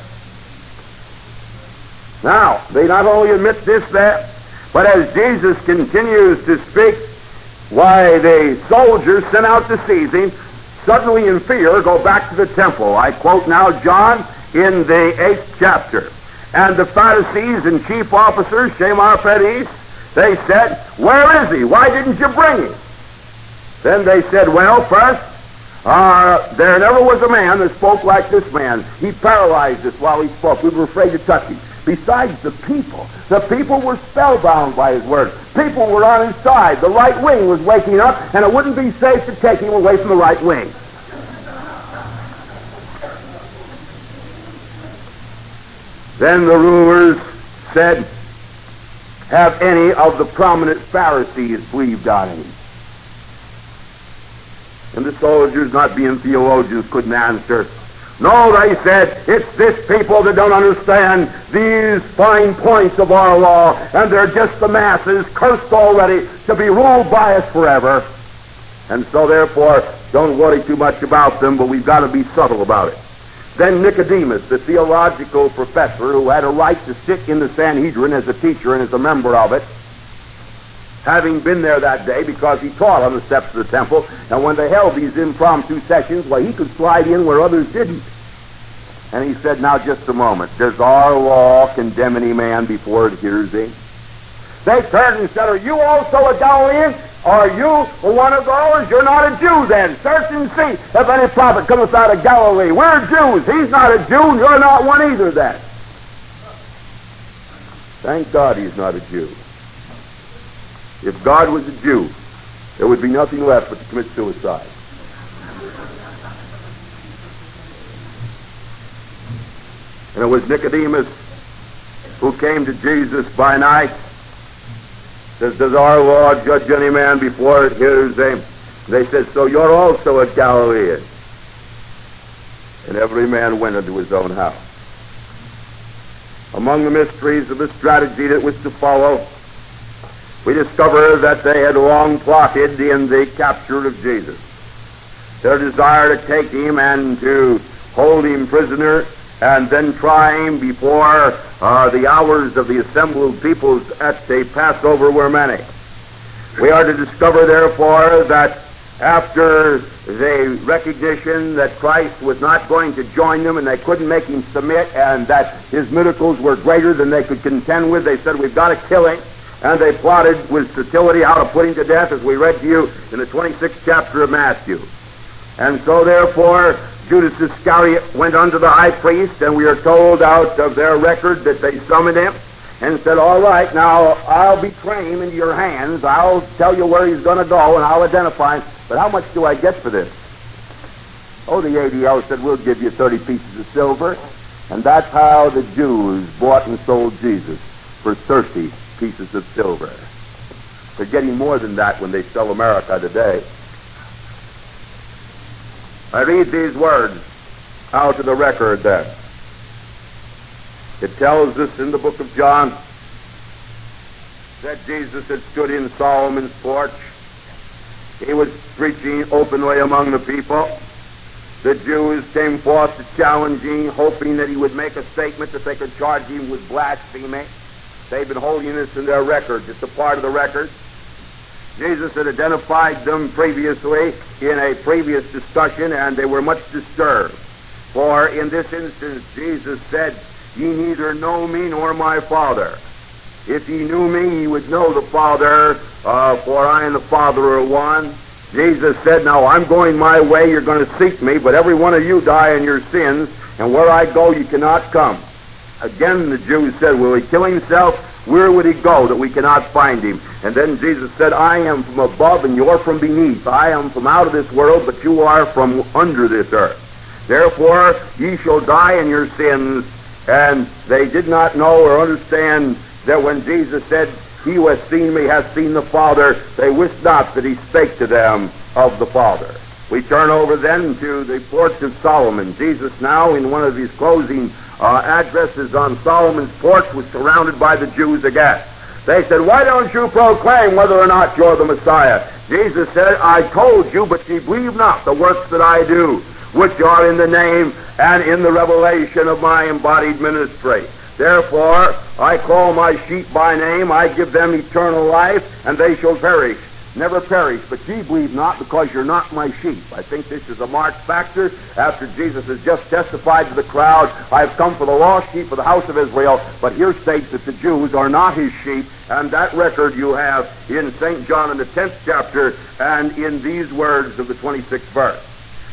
Now, they not only admit this there, but as Jesus continues to speak, why, the soldiers sent out to seize him, suddenly in fear go back to the temple. I quote now John in the 8th chapter. "And the Pharisees and chief officers, Shemar Peres, they said, 'Where is he? Why didn't you bring him?' Then they said, 'Well, first, there never was a man that spoke like this man. He paralyzed us while he spoke. We were afraid to touch him. Besides, the people were spellbound by his word. People were on his side. The right wing was waking up, and it wouldn't be safe to take him away from the right wing.'" Then the rulers said, "Have any of the prominent Pharisees believed on him?" And the soldiers, not being theologians, couldn't answer. "No," they said, "it's this people that don't understand these fine points of our law, and they're just the masses, cursed already, to be ruled by us forever. And so, therefore, don't worry too much about them, but we've got to be subtle about it." Then Nicodemus, the theological professor who had a right to sit in the Sanhedrin as a teacher and as a member of it, having been there that day because he taught on the steps of the temple, and when they held these impromptu sessions, well, he could slide in where others didn't. And he said, "Now, just a moment. Does our law condemn any man before it hears him?" They turned and said, "Are you also a Galilean? Are you one of those? You're not a Jew then. Search and see if any prophet cometh out of Galilee. We're Jews. He's not a Jew. You're not one either then." Thank God he's not a Jew. If God was a Jew, there would be nothing left but to commit suicide. And it was Nicodemus who came to Jesus by night. Says, "Does our law judge any man before it hears him?" They said, "So you're also a Galilean." And every man went into his own house. Among the mysteries of the strategy that was to follow, we discover that they had long plotted in the capture of Jesus. Their desire to take him and to hold him prisoner and then try him before the hours of the assembled peoples at the Passover were many. We are to discover, therefore, that after the recognition that Christ was not going to join them and they couldn't make him submit and that his miracles were greater than they could contend with, they said, "We've got to kill him." And they plotted with subtlety how to put him to death, as we read to you in the 26th chapter of Matthew. And so, therefore, Judas Iscariot went unto the high priest, and we are told out of their record that they summoned him and said, "All right, now I'll betray him into your hands. I'll tell you where he's going to go, and I'll identify him. But how much do I get for this?" Oh, the ADL said, "We'll give you 30 pieces of silver." And that's how the Jews bought and sold Jesus, for 30 pieces of silver. They're getting more than that when they sell America today. I read these words out of the record then. It tells us in the book of John that Jesus had stood in Solomon's porch. He was preaching openly among the people. The Jews came forth to challenge him, hoping that he would make a statement that they could charge him with blasphemy. They've been holding this in their records. It's a part of the record. Jesus had identified them previously in a previous discussion, and they were much disturbed. For in this instance, Jesus said, "Ye neither know me nor my Father. If ye knew me, ye would know the Father, for I and the Father are one." Jesus said, "Now I'm going my way, you're going to seek me, but every one of you die in your sins, and where I go you cannot come." Again the Jews said, "Will he kill himself? Where would he go that we cannot find him?" And then Jesus said, "I am from above and you are from beneath. I am from out of this world, but you are from under this earth. Therefore ye shall die in your sins." And they did not know or understand that when Jesus said, "He who has seen me has seen the Father," they wist not that he spake to them of the Father. We turn over then to the porch of Solomon. Jesus now, in one of his closing addresses on Solomon's porch, was surrounded by the Jews again. They said, "Why don't you proclaim whether or not you're the Messiah?" Jesus said, "I told you, but ye believe not the works that I do, which are in the name and in the revelation of my embodied ministry. Therefore, I call my sheep by name, I give them eternal life, and they shall perish, never perish. But ye believe not, because you're not my sheep." I think this is a marked factor after Jesus has just testified to the crowd, "I have come for the lost sheep of the house of Israel," but here states that the Jews are not his sheep, and that record you have in St. John in the 10th chapter and in these words of the 26th verse.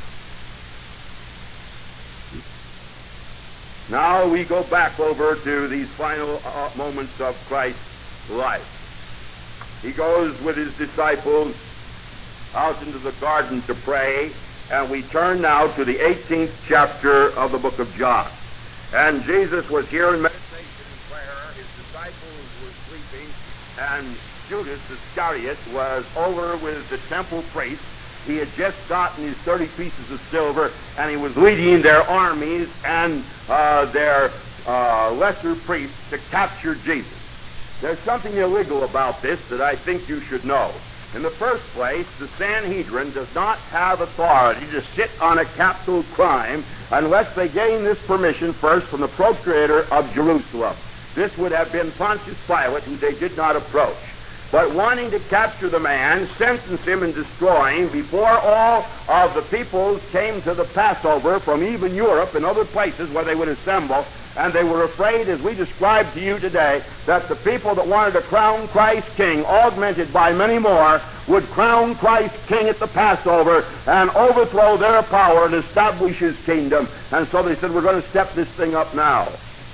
Now we go back over to these final moments of Christ's life. He goes with his disciples out into the garden to pray, and we turn now to the 18th chapter of the book of John. And Jesus was here in meditation and prayer. His disciples were sleeping, and Judas Iscariot was over with the temple priests. He had just gotten his 30 pieces of silver, and he was leading their armies and their lesser priests to capture Jesus. There's something illegal about this that I think you should know. In the first place, the Sanhedrin does not have authority to sit on a capital crime unless they gain this permission first from the procurator of Jerusalem. This would have been Pontius Pilate, who they did not approach. But wanting to capture the man, sentence him, and destroy him before all of the peoples came to the Passover from even Europe and other places where they would assemble, and they were afraid, as we described to you today, that the people that wanted to crown Christ king, augmented by many more, would crown Christ king at the Passover and overthrow their power and establish his kingdom. And so they said, "We're going to step this thing up now."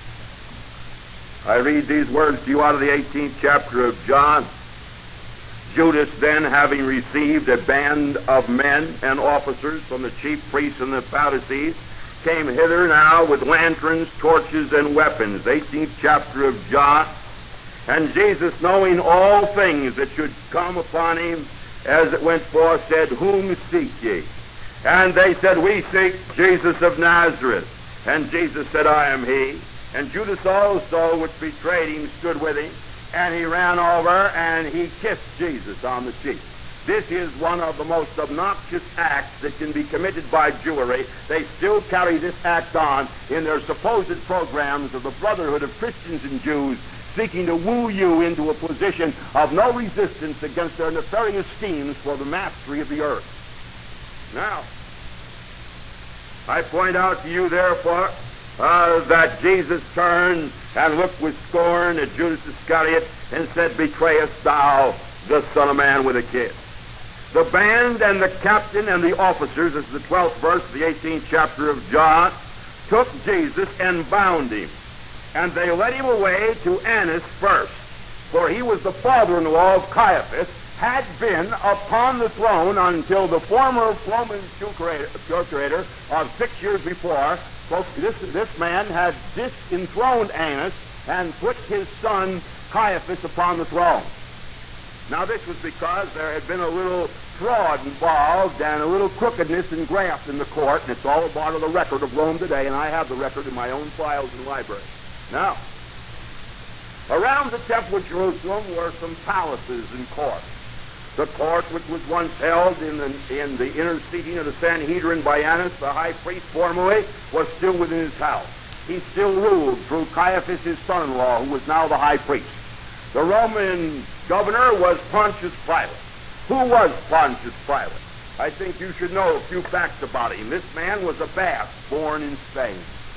I read these words to you out of the 18th chapter of John. "Judas then, having received a band of men and officers from the chief priests and the Pharisees, came hither now with lanterns, torches, and weapons." 18th chapter of John. "And Jesus, knowing all things that should come upon him, as it went forth, said, Whom seek ye? And they said, We seek Jesus of Nazareth. And Jesus said, I am he. And Judas also, which betrayed him, stood with him. And he ran over and he kissed Jesus on the cheek." This is one of the most obnoxious acts that can be committed by Jewry. They still carry this act on in their supposed programs of the brotherhood of Christians and Jews, seeking to woo you into a position of no resistance against their nefarious schemes for the mastery of the earth. Now, I point out to you, therefore, that Jesus turned and looked with scorn at Judas Iscariot and said, "Betrayest thou the Son of Man with a kiss?" The band and the captain and the officers, this is the 12th verse of the 18th chapter of John, took Jesus and bound him. And they led him away to Annas first, for he was the father-in-law of Caiaphas, had been upon the throne until the former Roman procurator of 6 years before. This man had disenthroned Annas and put his son Caiaphas upon the throne. Now, this was because there had been a little fraud involved and a little crookedness and graft in the court, and it's all a part of the record of Rome today, and I have the record in my own files and library. Now, around the Temple of Jerusalem were some palaces and courts. The court which was once held in the inner seating of the Sanhedrin by Annas, the high priest formerly, was still within his house. He still ruled through Caiaphas, his son-in-law, who was now the high priest. The Roman governor was Pontius Pilate. Who was Pontius Pilate? I think you should know a few facts about him. This man was a Basque born in Spain.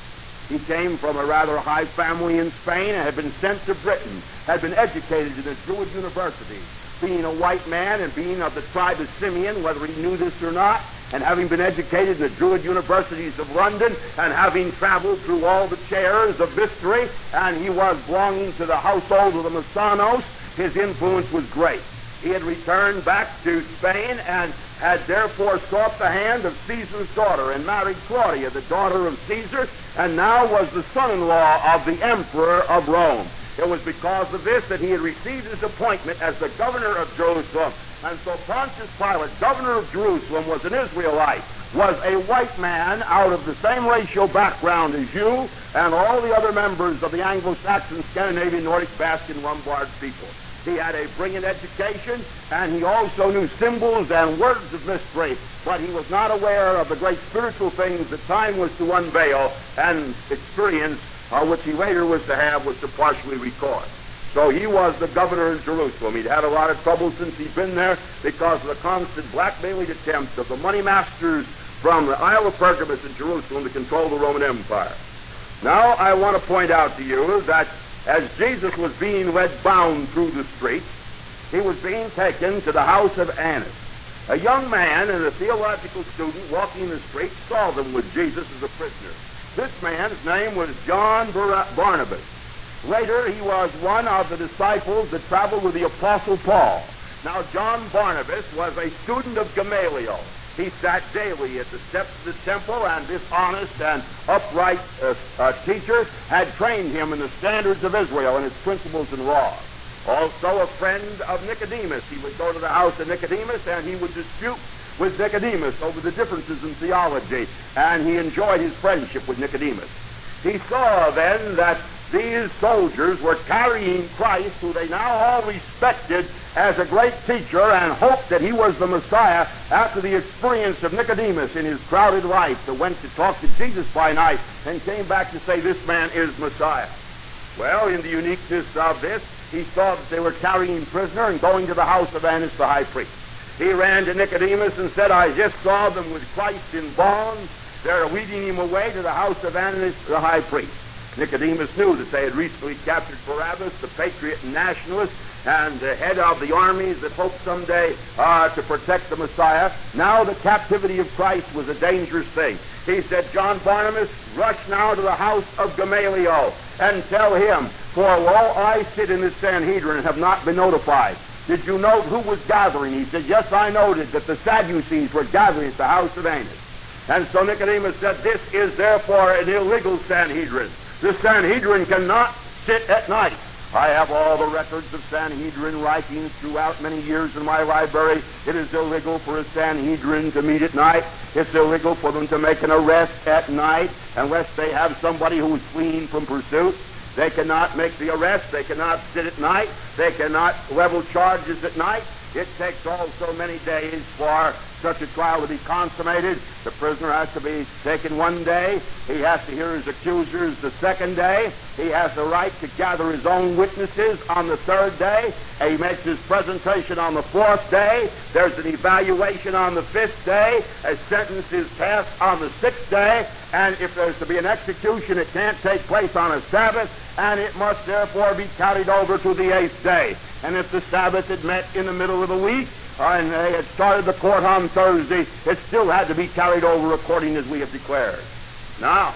He came from a rather high family in Spain and had been sent to Britain, had been educated in a Jewish university. Being a white man and being of the tribe of Simeon, whether he knew this or not, and having been educated in the Druid universities of London, and having traveled through all the chairs of history, and he was belonging to the household of the Massanos, his influence was great. He had returned back to Spain and had therefore sought the hand of Caesar's daughter and married Claudia, the daughter of Caesar, and now was the son-in-law of the emperor of Rome. It was because of this that he had received his appointment as the governor of Jerusalem. And so Pontius Pilate, governor of Jerusalem, was an Israelite, was a white man out of the same racial background as you and all the other members of the Anglo-Saxon, Scandinavian, Nordic, Basque, and Lombard people. He had a brilliant education, and he also knew symbols and words of mystery, but he was not aware of the great spiritual things that time was to unveil, and experience, which he later was to have, was to partially record. So he was the governor of Jerusalem. He'd had a lot of trouble since he'd been there because of the constant blackmailing attempts of the money masters from the Isle of Pergamus in Jerusalem to control the Roman Empire. Now I want to point out to you that as Jesus was being led bound through the streets, he was being taken to the house of Annas. A young man and a theological student walking the streets saw them with Jesus as a prisoner. This man's name was John Barnabas. Later, he was one of the disciples that traveled with the Apostle Paul. Now, John Barnabas was a student of Gamaliel. He sat daily at the steps of the temple, and this honest and upright teacher had trained him in the standards of Israel and its principles and laws. Also a friend of Nicodemus. He would go to the house of Nicodemus, and he would dispute with Nicodemus over the differences in theology, and he enjoyed his friendship with Nicodemus. He saw then that these soldiers were carrying Christ, who they now all respected as a great teacher and hoped that he was the Messiah, after the experience of Nicodemus in his crowded life that went to talk to Jesus by night and came back to say, this man is Messiah. Well, in the uniqueness of this, he saw that they were carrying him prisoner and going to the house of Annas the high priest. He ran to Nicodemus and said, I just saw them with Christ in bonds. They're leading him away to the house of Annas the high priest. Nicodemus knew that they had recently captured Barabbas, the patriot and nationalist, and the head of the armies that hoped someday to protect the Messiah. Now the captivity of Christ was a dangerous thing. He said, John Barnabas, rush now to the house of Gamaliel and tell him, for lo, I sit in this Sanhedrin and have not been notified. Did you note who was gathering? He said, yes, I noted that the Sadducees were gathering at the house of Annas. And so Nicodemus said, this is therefore an illegal Sanhedrin. The Sanhedrin cannot sit at night. I have all the records of Sanhedrin writings throughout many years in my library. It is illegal for a Sanhedrin to meet at night. It's illegal for them to make an arrest at night unless they have somebody who is fleeing from pursuit. They cannot make the arrest. They cannot sit at night. They cannot level charges at night. It takes also many days for such a trial to be consummated. The prisoner has to be taken one day. He has to hear his accusers the second day. He has the right to gather his own witnesses on the third day. He makes his presentation on the fourth day. There's an evaluation on the fifth day. A sentence is passed on the sixth day. And if there's to be an execution, it can't take place on a Sabbath, and it must therefore be carried over to the eighth day. And if the Sabbath had met in the middle of the week, and they had started the court on Thursday, it still had to be carried over according as we have declared. Now,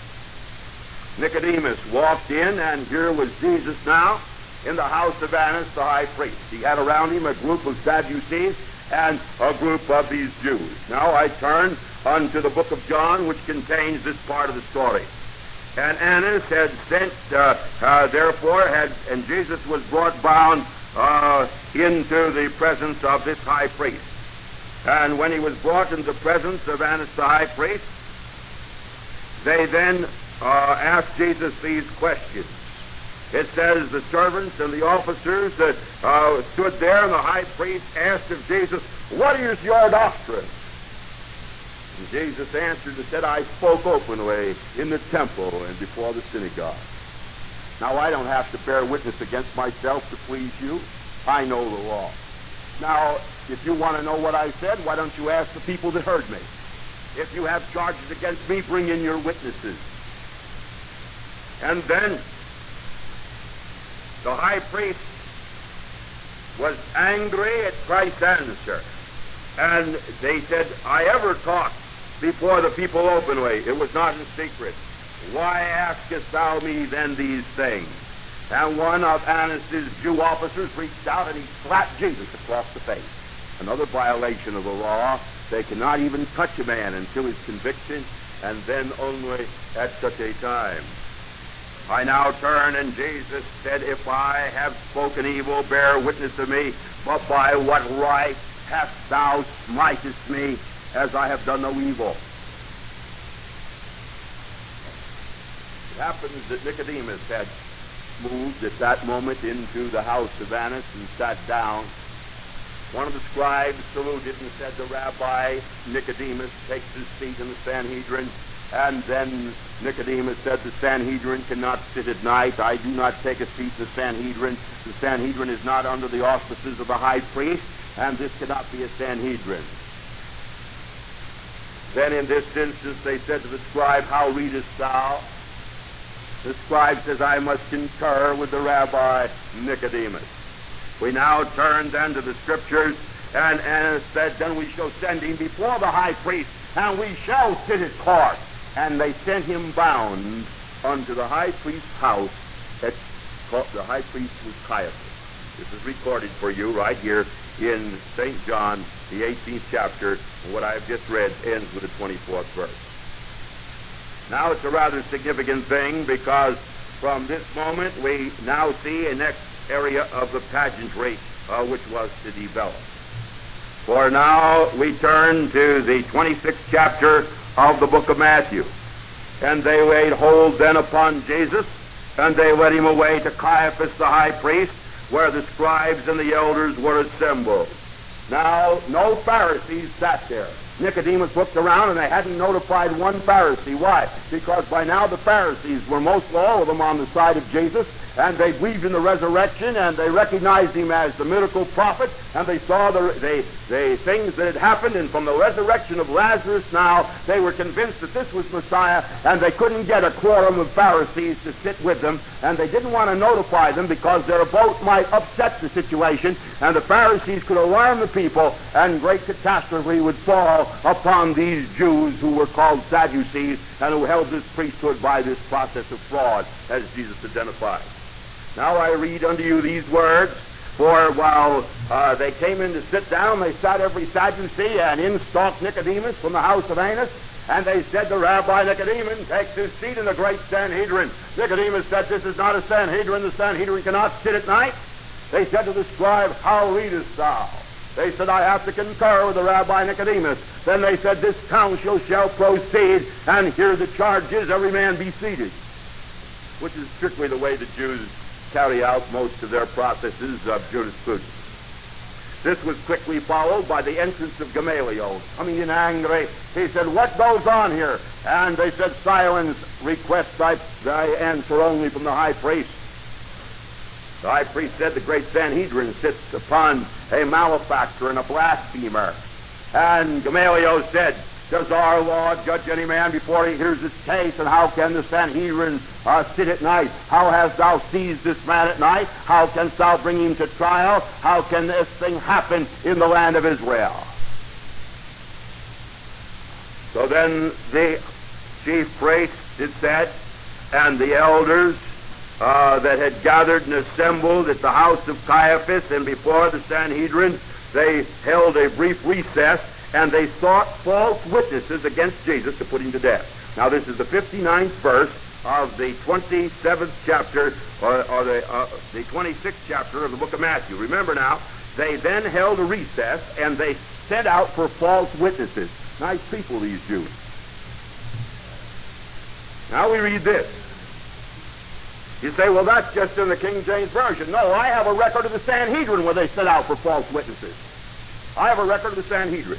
Nicodemus walked in, and here was Jesus now in the house of Annas the high priest. He had around him a group of Sadducees and a group of these Jews. Now I turn unto the book of John, which contains this part of the story. And Annas had sent, and Jesus was brought bound into the presence of this high priest. And when he was brought into the presence of Annas the high priest, they then asked Jesus these questions. It says the servants and the officers that stood there, and the high priest asked of Jesus, "What is your doctrine?" And Jesus answered and said, "I spoke openly in the temple and before the synagogue." Now, I don't have to bear witness against myself to please you. I know the law. Now, if you want to know what I said, why don't you ask the people that heard me? If you have charges against me, bring in your witnesses. And then the high priest was angry at Christ's answer. And they said, "I ever taught before the people openly. It was not in secret. Why askest thou me then these things?" And one of Annas' Jew officers reached out and he slapped Jesus across the face. Another violation of the law. They cannot even touch a man until his conviction, and then only at such a time. I now turn, and Jesus said, "If I have spoken evil, bear witness of me, but by what right hast thou smitest me, as I have done no evil?" It happens that Nicodemus had moved at that moment into the house of Annas and sat down. One of the scribes saluted and said, "The Rabbi Nicodemus takes his seat in the Sanhedrin." And then Nicodemus said, "The Sanhedrin cannot sit at night. I do not take a seat in the Sanhedrin. The Sanhedrin is not under the auspices of the high priest, and this cannot be a Sanhedrin." Then in this instance they said to the scribe, "How readest thou?" The scribe says, "I must concur with the Rabbi Nicodemus." We now turn then to the Scriptures, and Annas said, "Then we shall send him before the high priest, and we shall sit at court." And they sent him bound unto the high priest's house. The high priest was Caiaphas. This is recorded for you right here in St. John, the 18th chapter. And what I have just read ends with the 24th verse. Now it's a rather significant thing, because from this moment we now see a next area of the pageantry which was to develop. For now we turn to the 26th chapter of the book of Matthew. "And they laid hold then upon Jesus, and they led him away to Caiaphas the high priest, where the scribes and the elders were assembled." Now, no Pharisees sat there. Nicodemus looked around, and they hadn't notified one Pharisee. Why? Because by now the Pharisees were mostly all of them on the side of Jesus, and they believed in the resurrection, and they recognized him as the miracle prophet, and they saw the things that had happened, and from the resurrection of Lazarus now, they were convinced that this was Messiah, and they couldn't get a quorum of Pharisees to sit with them, and they didn't want to notify them because their vote might upset the situation, and the Pharisees could alarm the people, and great catastrophe would fall upon these Jews who were called Sadducees, and who held this priesthood by this process of fraud, as Jesus identified. Now I read unto you these words, for while they came in to sit down, they sat every Sadducee, and in stalked Nicodemus from the house of Annas, and they said to Rabbi Nicodemus takes his seat in the great Sanhedrin. Nicodemus said, "This is not a Sanhedrin. The Sanhedrin cannot sit at night." They said to the scribe, "How readest thou?" They said, "I have to concur with the Rabbi Nicodemus." Then they said, "This council shall proceed, and here the charge is, every man be seated," which is strictly the way the Jews carry out most of their processes of jurisprudence. This was quickly followed by the entrance of Gamaliel, coming in angry. He said, "What goes on here?" And they said, "Silence, request thy answer only from the high priest." The high priest said, "The great Sanhedrin sits upon a malefactor and a blasphemer." And Gamaliel said, "Does our law judge any man before he hears his case? And how can the Sanhedrin sit at night? How hast thou seized this man at night? How canst thou bring him to trial? How can this thing happen in the land of Israel?" So then the chief priests, it said, and the elders that had gathered and assembled at the house of Caiaphas and before the Sanhedrin, they held a brief recess, and they sought false witnesses against Jesus to put him to death. Now this is the 59th verse of the 27th chapter, or the 26th chapter of the book of Matthew. Remember now, they then held a recess, and they sent out for false witnesses. Nice people, these Jews. Now we read this. You say, well, that's just in the King James Version. No, I have a record of the Sanhedrin where they sent out for false witnesses. I have a record of the Sanhedrin.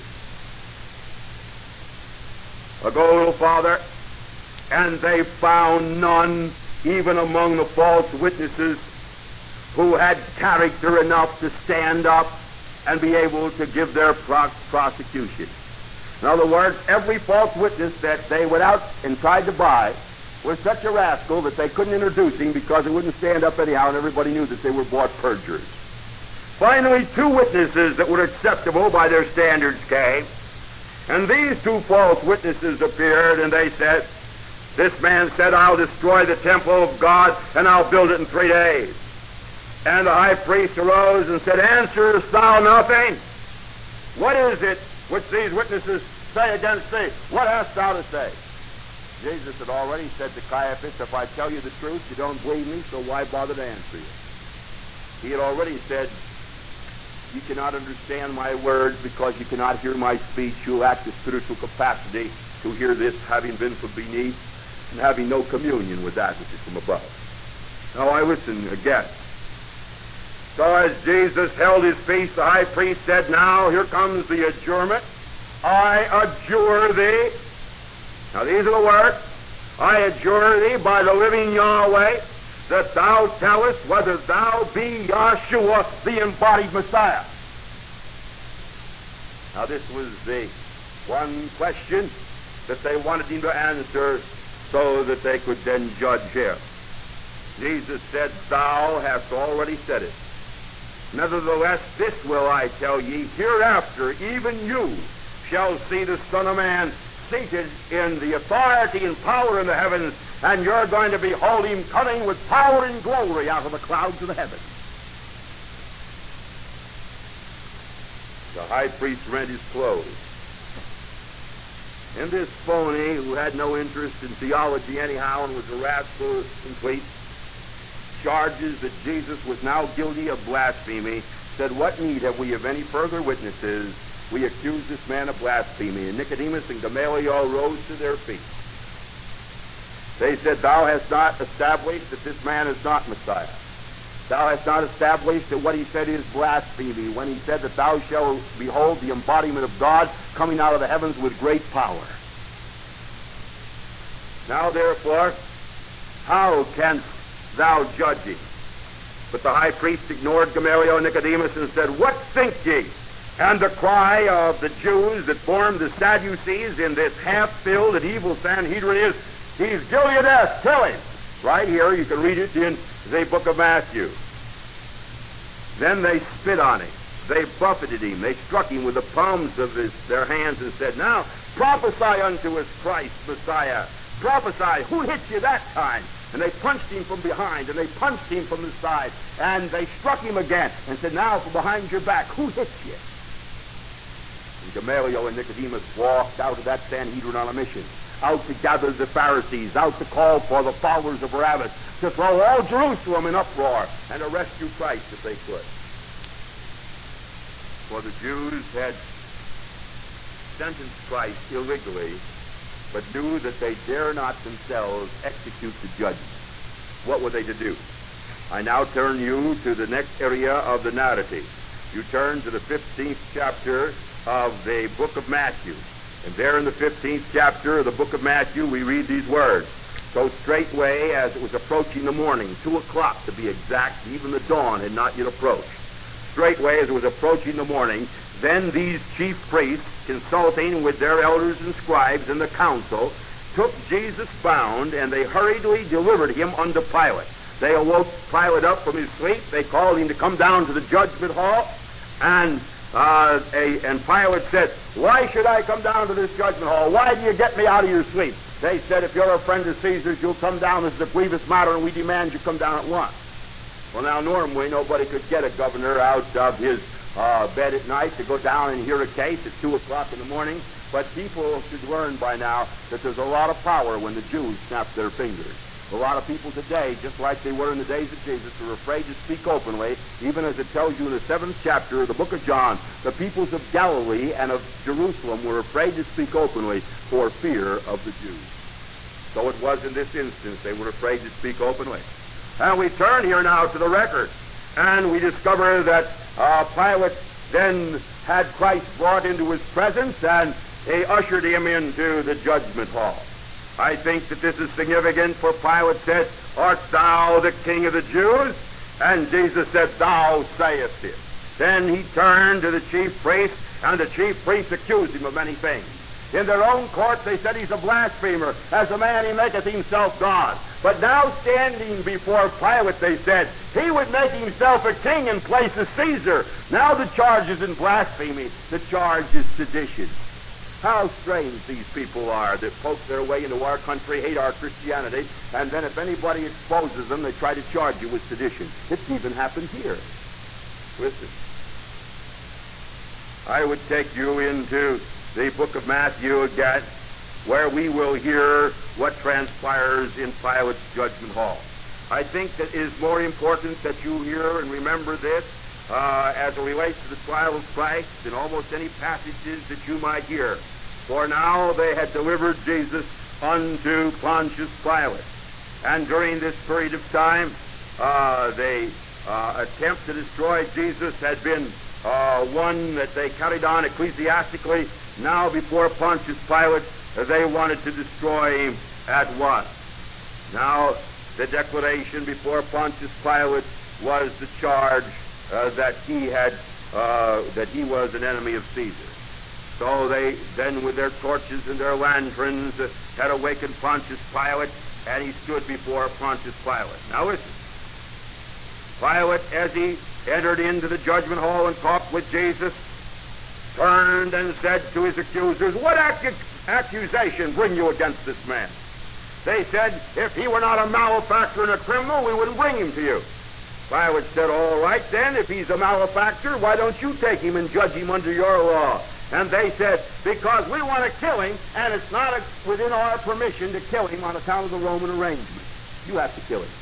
I'll go a little farther. And they found none, even among the false witnesses, who had character enough to stand up and be able to give their prosecution. In other words, every false witness that they went out and tried to buy was such a rascal that they couldn't introduce him because he wouldn't stand up anyhow, and everybody knew that they were bought perjurers. Finally, two witnesses that were acceptable by their standards came, and these two false witnesses appeared, and they said, this man said, I'll destroy the temple of God, and I'll build it in 3 days. And the high priest arose and said, answerest thou nothing? What is it which these witnesses say against thee? What hast thou to say? Jesus had already said to Caiaphas, if I tell you the truth, you don't believe me, so why bother to answer you? He had already said, you cannot understand my words because you cannot hear my speech. You lack the spiritual capacity to hear this, having been from beneath and having no communion with that which is from above. Now I listen again. So as Jesus held his feast, the high priest said, now here comes the adjurement. I adjure thee. Now these are the words. I adjure thee by the living Yahweh, that thou tellest whether thou be Yahshua, the embodied Messiah. Now this was the one question that they wanted him to answer so that they could then judge him. Jesus said, thou hast already said it. Nevertheless, this will I tell ye, hereafter even you shall see the Son of Man seated in the authority and power in the heavens, and you're going to behold him coming with power and glory out of the clouds of the heavens. The high priest rent his clothes. And this phony, who had no interest in theology anyhow and was a rascal complete, charges that Jesus was now guilty of blasphemy, said, what need have we of any further witnesses? We accuse this man of blasphemy. And Nicodemus and Gamaliel rose to their feet. They said, thou hast not established that this man is not Messiah. Thou hast not established that what he said is blasphemy, when he said that thou shalt behold the embodiment of God coming out of the heavens with great power. Now therefore, how canst thou judge him? But the high priest ignored Gamaliel and Nicodemus and said, what think ye? And the cry of the Jews that formed the Sadducees in this half-filled and evil Sanhedrin is, he's guilty of death, kill him. Right here, you can read it in the book of Matthew. Then they spit on him. They buffeted him. They struck him with the palms of their hands and said, now prophesy unto us, Christ, Messiah. Prophesy. Who hit you that time? And they punched him from behind, and they punched him from the side, and they struck him again and said, now from behind your back, who hit you? And Gamaliel and Nicodemus walked out of that Sanhedrin on a mission, out to gather the Pharisees, out to call for the followers of Barabbas, to throw all Jerusalem in uproar and to rescue Christ if they could. For the Jews had sentenced Christ illegally, but knew that they dare not themselves execute the judgment. What were they to do? I now turn you to the next area of the narrative. You turn to the 15th chapter of the book of Matthew. And there in the 15th chapter of the book of Matthew, we read these words. So straightway as it was approaching the morning, 2 o'clock to be exact, even the dawn had not yet approached. Straightway as it was approaching the morning, then these chief priests, consulting with their elders and scribes in the council, took Jesus bound, and they hurriedly delivered him unto Pilate. They awoke Pilate up from his sleep. They called him to come down to the judgment hall, and Pilate said, why should I come down to this judgment hall? Why do you get me out of your sleep? They said, if you're a friend of Caesar's, you'll come down. This is a grievous matter, and we demand you come down at once. Well, now, normally, nobody could get a governor out of his bed at night to go down and hear a case at 2 o'clock in the morning, but people should learn by now that there's a lot of power when the Jews snap their fingers. A lot of people today, just like they were in the days of Jesus, are afraid to speak openly, even as it tells you in the 7th chapter of the book of John, the peoples of Galilee and of Jerusalem were afraid to speak openly for fear of the Jews. So it was in this instance they were afraid to speak openly. And we turn here now to the record, and we discover that Pilate then had Christ brought into his presence, and he ushered him into the judgment hall. I think that this is significant, for Pilate said, "Art thou the king of the Jews?" And Jesus said, "Thou sayest it." Then he turned to the chief priests, and the chief priests accused him of many things. In their own court they said, "He's a blasphemer. As a man he maketh himself God." But now standing before Pilate they said, he would make himself a king in place of Caesar. Now the charge isn't blasphemy, the charge is sedition. How strange these people are that poke their way into our country, hate our Christianity, and then if anybody exposes them, they try to charge you with sedition. It's even happened here. Listen. I would take you into the book of Matthew again, where we will hear what transpires in Pilate's judgment hall. I think that it is more important that you hear and remember this as it relates to the trial of Christ than almost any passages that you might hear. For now they had delivered Jesus unto Pontius Pilate. And during this period of time, the attempt to destroy Jesus had been one that they carried on ecclesiastically. Now before Pontius Pilate, they wanted to destroy him at once. Now the declaration before Pontius Pilate was the charge that he was an enemy of Caesar. So they then, with their torches and their lanterns, had awakened Pontius Pilate, and he stood before Pontius Pilate. Now listen. Pilate, as he entered into the judgment hall and talked with Jesus, turned and said to his accusers, "What accusation bring you against this man?" They said, "If he were not a malefactor and a criminal, we wouldn't bring him to you." Pilate said, "All right then, if he's a malefactor, why don't you take him and judge him under your law?" And they said, "Because we want to kill him, and it's not within our permission to kill him on account of the Roman arrangement. You have to kill him."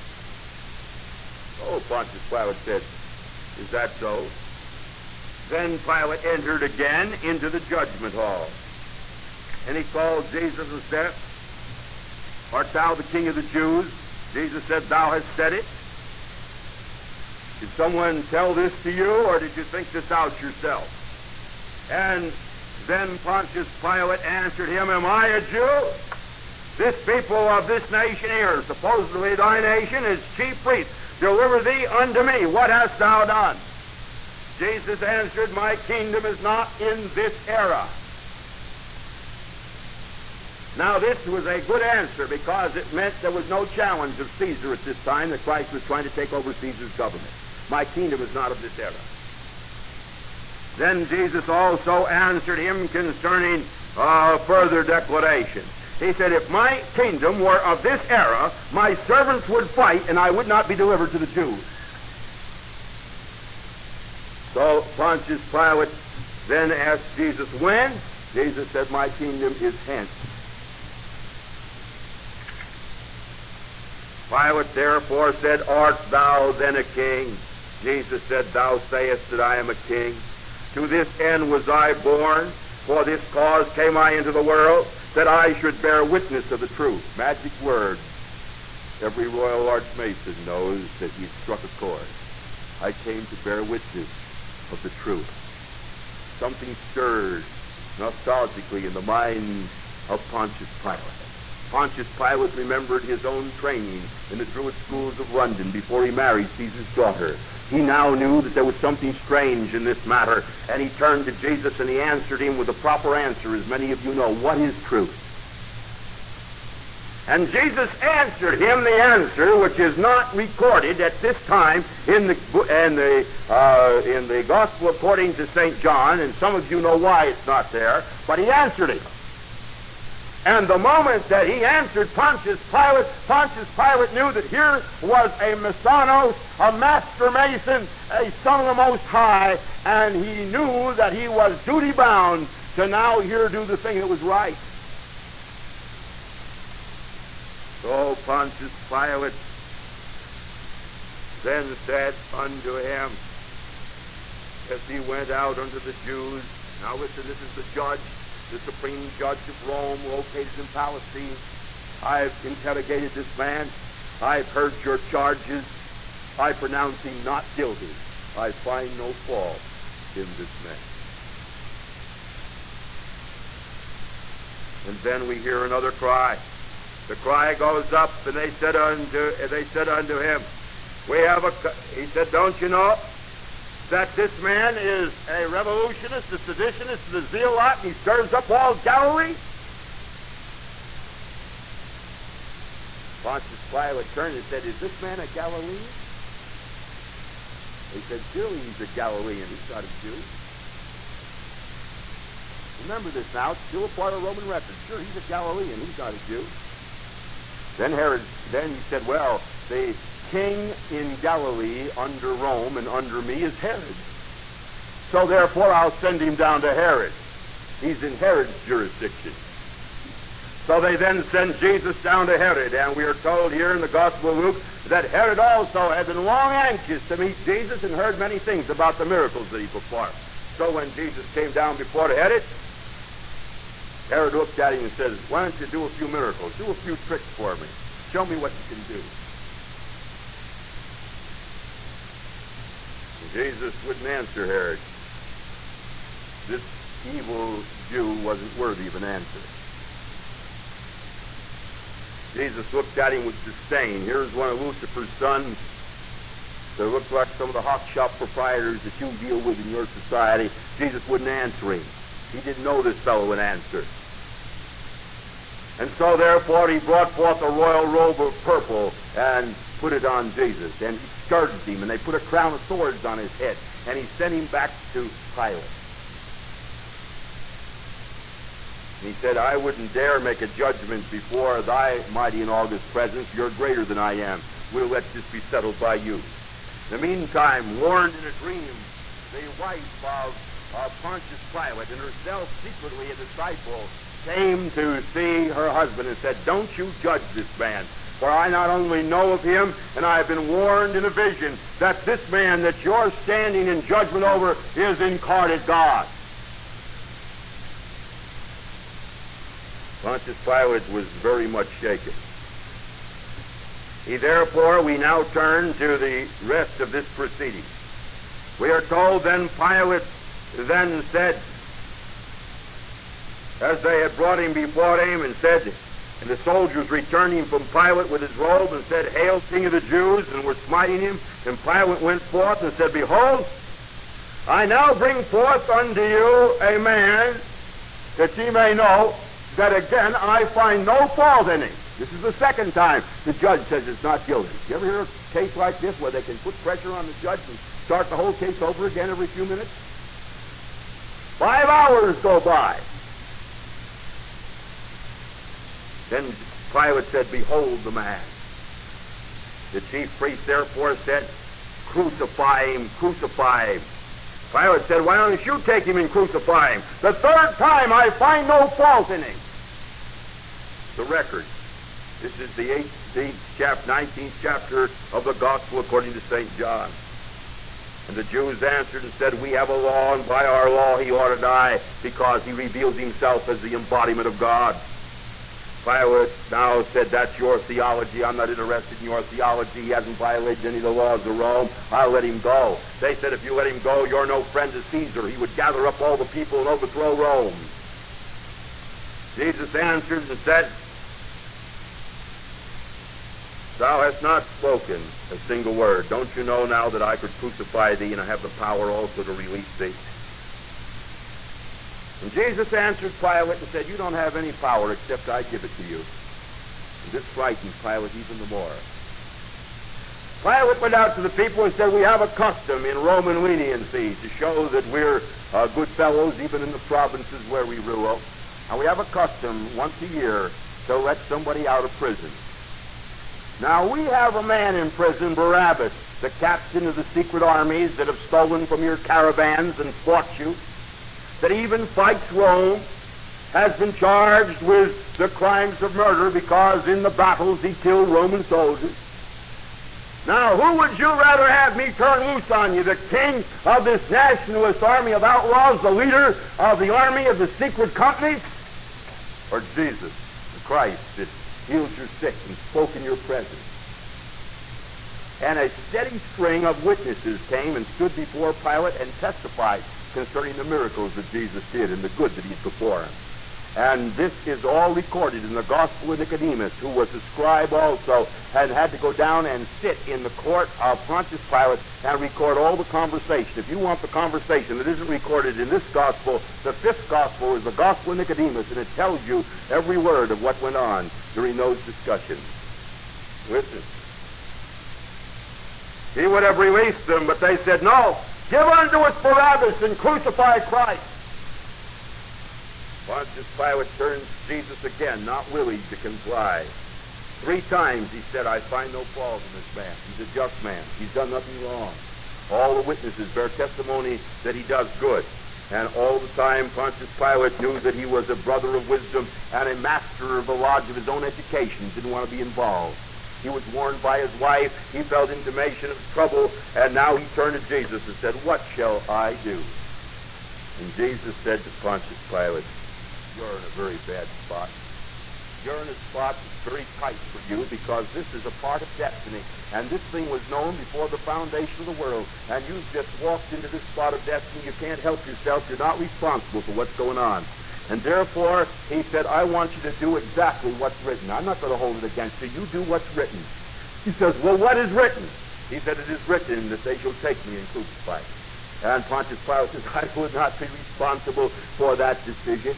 Oh, Pontius Pilate said, "Is that so?" Then Pilate entered again into the judgment hall. And he called Jesus and said, "Art thou the king of the Jews?" Jesus said, "Thou hast said it." Did someone tell this to you, or did you think this out yourself? And then Pontius Pilate answered him, "Am I a Jew? This people of this nation here, supposedly thy nation, is chief priests, deliver thee unto me. What hast thou done?" Jesus answered, "My kingdom is not in this era." Now this was a good answer, because it meant there was no challenge of Caesar at this time, that Christ was trying to take over Caesar's government. My kingdom is not of this era. Then Jesus also answered him concerning further declaration. He said, "If my kingdom were of this era, my servants would fight, and I would not be delivered to the Jews." So Pontius Pilate then asked Jesus, "When?" Jesus said, "My kingdom is hence." Pilate therefore said, "Art thou then a king?" Jesus said, "Thou sayest that I am a king. To this end was I born, for this cause came I into the world, that I should bear witness of the truth." Magic word. Every royal archmason knows that he struck a chord. I came to bear witness of the truth. Something stirred nostalgically in the mind of Pontius Pilate. Pontius Pilate remembered his own training in the Druid schools of London before he married Caesar's daughter. He now knew that there was something strange in this matter, and he turned to Jesus and he answered him with the proper answer, as many of you know. What is truth? And Jesus answered him the answer which is not recorded at this time in the Gospel according to St. John, and some of you know why it's not there, but he answered him. And the moment that he answered Pontius Pilate knew that here was a Messianos, a master mason, a son of the Most High, and he knew that he was duty-bound to now here do the thing that was right. So Pontius Pilate then said unto him, as he went out unto the Jews, now listen, this is the judge, the supreme judge of Rome, located in Palestine. I've interrogated this man. I've heard your charges. I pronounce him not guilty. I find no fault in this man. And then we hear another cry. The cry goes up, and they said unto him, he said, don't you know that this man is a revolutionist, a seditionist, a zealot, and he stirs up all Galilee? Pontius Pilate turned and said, is this man a Galilean? They said, surely he's a Galilean. He's not a Jew. Remember this now. It's still a part of Roman record. Sure, he's a Galilean. He's not a Jew. Then he said, well, the king in Galilee under Rome and under me is Herod. So therefore I'll send him down to Herod. He's in Herod's jurisdiction. So they then send Jesus down to Herod, and we are told here in the Gospel of Luke that Herod also had been long anxious to meet Jesus and heard many things about the miracles that he performed. So when Jesus came down before Herod, Herod looked at him and said, why don't you do a few miracles? Do a few tricks for me. Show me what you can do. And Jesus wouldn't answer Herod. This evil Jew wasn't worthy of an answer. Jesus looked at him with disdain. Here's one of Lucifer's sons that looked like some of the hawk shop proprietors that you deal with in your society. Jesus wouldn't answer him. He didn't know this fellow would answer. And so therefore he brought forth a royal robe of purple and put it on Jesus. And he scourged him, and they put a crown of thorns on his head. And he sent him back to Pilate. He said, I wouldn't dare make a judgment before thy mighty and august presence. You're greater than I am. We'll let this be settled by you. In the meantime, warned in a dream, the wife of Pontius Pilate and herself secretly a disciple came to see her husband and said, don't you judge this man, for I not only know of him, and I have been warned in a vision that this man that you're standing in judgment over is incarnate God. Pontius Pilate was very much shaken. We now turn to the rest of this proceeding. We are told then Pilate then said, as they had brought him before him, and said, and the soldiers returned him from Pilate with his robe, and said, Hail, King of the Jews, and were smiting him. And Pilate went forth and said, Behold, I now bring forth unto you a man, that ye may know that again I find no fault in him. This is the second time the judge says it's not guilty. You ever hear a case like this where they can put pressure on the judge and start the whole case over again every few minutes? 5 hours go by. Then Pilate said, Behold the man. The chief priest therefore said, Crucify him, crucify him. Pilate said, Why don't you take him and crucify him? The third time I find no fault in him. The record. This is the 19th chapter of the Gospel according to St. John. And the Jews answered and said, We have a law, and by our law he ought to die, because he reveals himself as the embodiment of God. Pilate now said, That's your theology. I'm not interested in your theology. He hasn't violated any of the laws of Rome. I'll let him go. They said, If you let him go, you're no friend to Caesar. He would gather up all the people and overthrow Rome. Jesus answered and said, Thou hast not spoken a single word. Don't you know now that I could crucify thee, and I have the power also to release thee? And Jesus answered Pilate and said, You don't have any power except I give it to you. And this frightened Pilate even the more. Pilate went out to the people and said, We have a custom in Roman leniency to show that we're good fellows even in the provinces where we rule. And we have a custom once a year to let somebody out of prison. Now we have a man in prison, Barabbas, the captain of the secret armies that have stolen from your caravans and fought you, that even fights Rome, has been charged with the crimes of murder because in the battles he killed Roman soldiers. Now, who would you rather have me turn loose on you, the king of this nationalist army of outlaws, the leader of the army of the secret companies, or Jesus, the Christ that healed your sick and spoke in your presence? And a steady string of witnesses came and stood before Pilate and testified concerning the miracles that Jesus did and the good that he had performed. And this is all recorded in the Gospel of Nicodemus, who was a scribe also, and had to go down and sit in the court of Pontius Pilate and record all the conversation. If you want the conversation that isn't recorded in this Gospel, the fifth Gospel is the Gospel of Nicodemus, and it tells you every word of what went on during those discussions. Listen. He would have released them, but they said, "No, give unto us Barabbas and crucify Christ." Pontius Pilate turns to Jesus again, not willing to comply. 3 times he said, "I find no fault in this man. He's a just man. He's done nothing wrong." All the witnesses bear testimony that he does good. And all the time Pontius Pilate knew that he was a brother of wisdom and a master of the lodge of his own education. He didn't want to be involved. He was warned by his wife. He felt intimation of trouble. And now he turned to Jesus and said, "What shall I do?" And Jesus said to Pontius Pilate, "You're in a very bad spot. You're in a spot that's very tight for you because this is a part of destiny. And this thing was known before the foundation of the world. And you've just walked into this spot of destiny. You can't help yourself. You're not responsible for what's going on. And therefore," he said, "I want you to do exactly what's written. I'm not going to hold it against you. You do what's written." He says, "Well, what is written?" He said, "It is written that they shall take me and crucify me." And Pontius Pilate says, "I would not be responsible for that decision."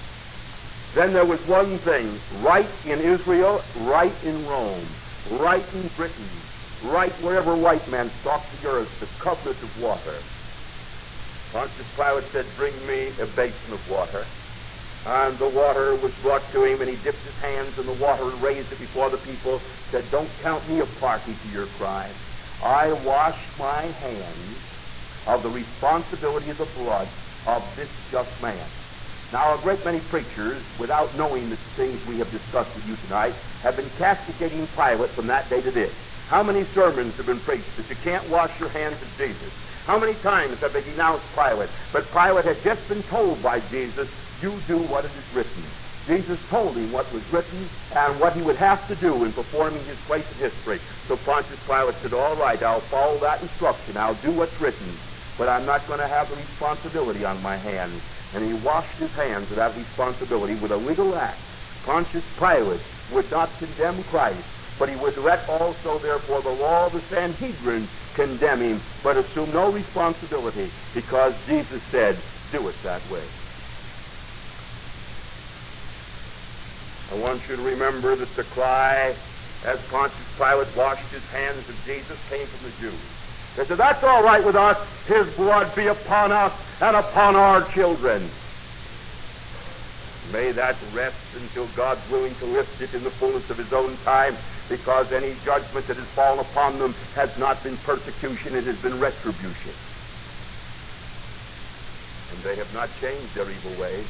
Then there was one thing, right in Israel, right in Rome, right in Britain, right wherever white men stalked the earth, the covenant of water. Pontius Pilate said, "Bring me a basin of water." And the water was brought to him, and he dipped his hands in the water and raised it before the people, said, "Don't count me a party to your crime. I wash my hands of the responsibility of the blood of this just man." Now, a great many preachers, without knowing the things we have discussed with you tonight, have been castigating Pilate from that day to this. How many sermons have been preached that you can't wash your hands of Jesus? How many times have they denounced Pilate? But Pilate had just been told by Jesus, "You do what it is written." Jesus told him what was written and what he would have to do in performing his place in history. So Pontius Pilate said, "All right, I'll follow that instruction. I'll do what's written, but I'm not going to have the responsibility on my hands." And he washed his hands of that responsibility with a legal act. Pontius Pilate would not condemn Christ, but he would let also, therefore, the law of the Sanhedrin condemn him, but assume no responsibility, because Jesus said, "Do it that way." I want you to remember that the cry, as Pontius Pilate washed his hands of Jesus, came from the Jews. They said, "That's all right with us. His blood be upon us and upon our children." May that rest until God's willing to lift it in the fullness of his own time, because any judgment that has fallen upon them has not been persecution, it has been retribution. And they have not changed their evil ways.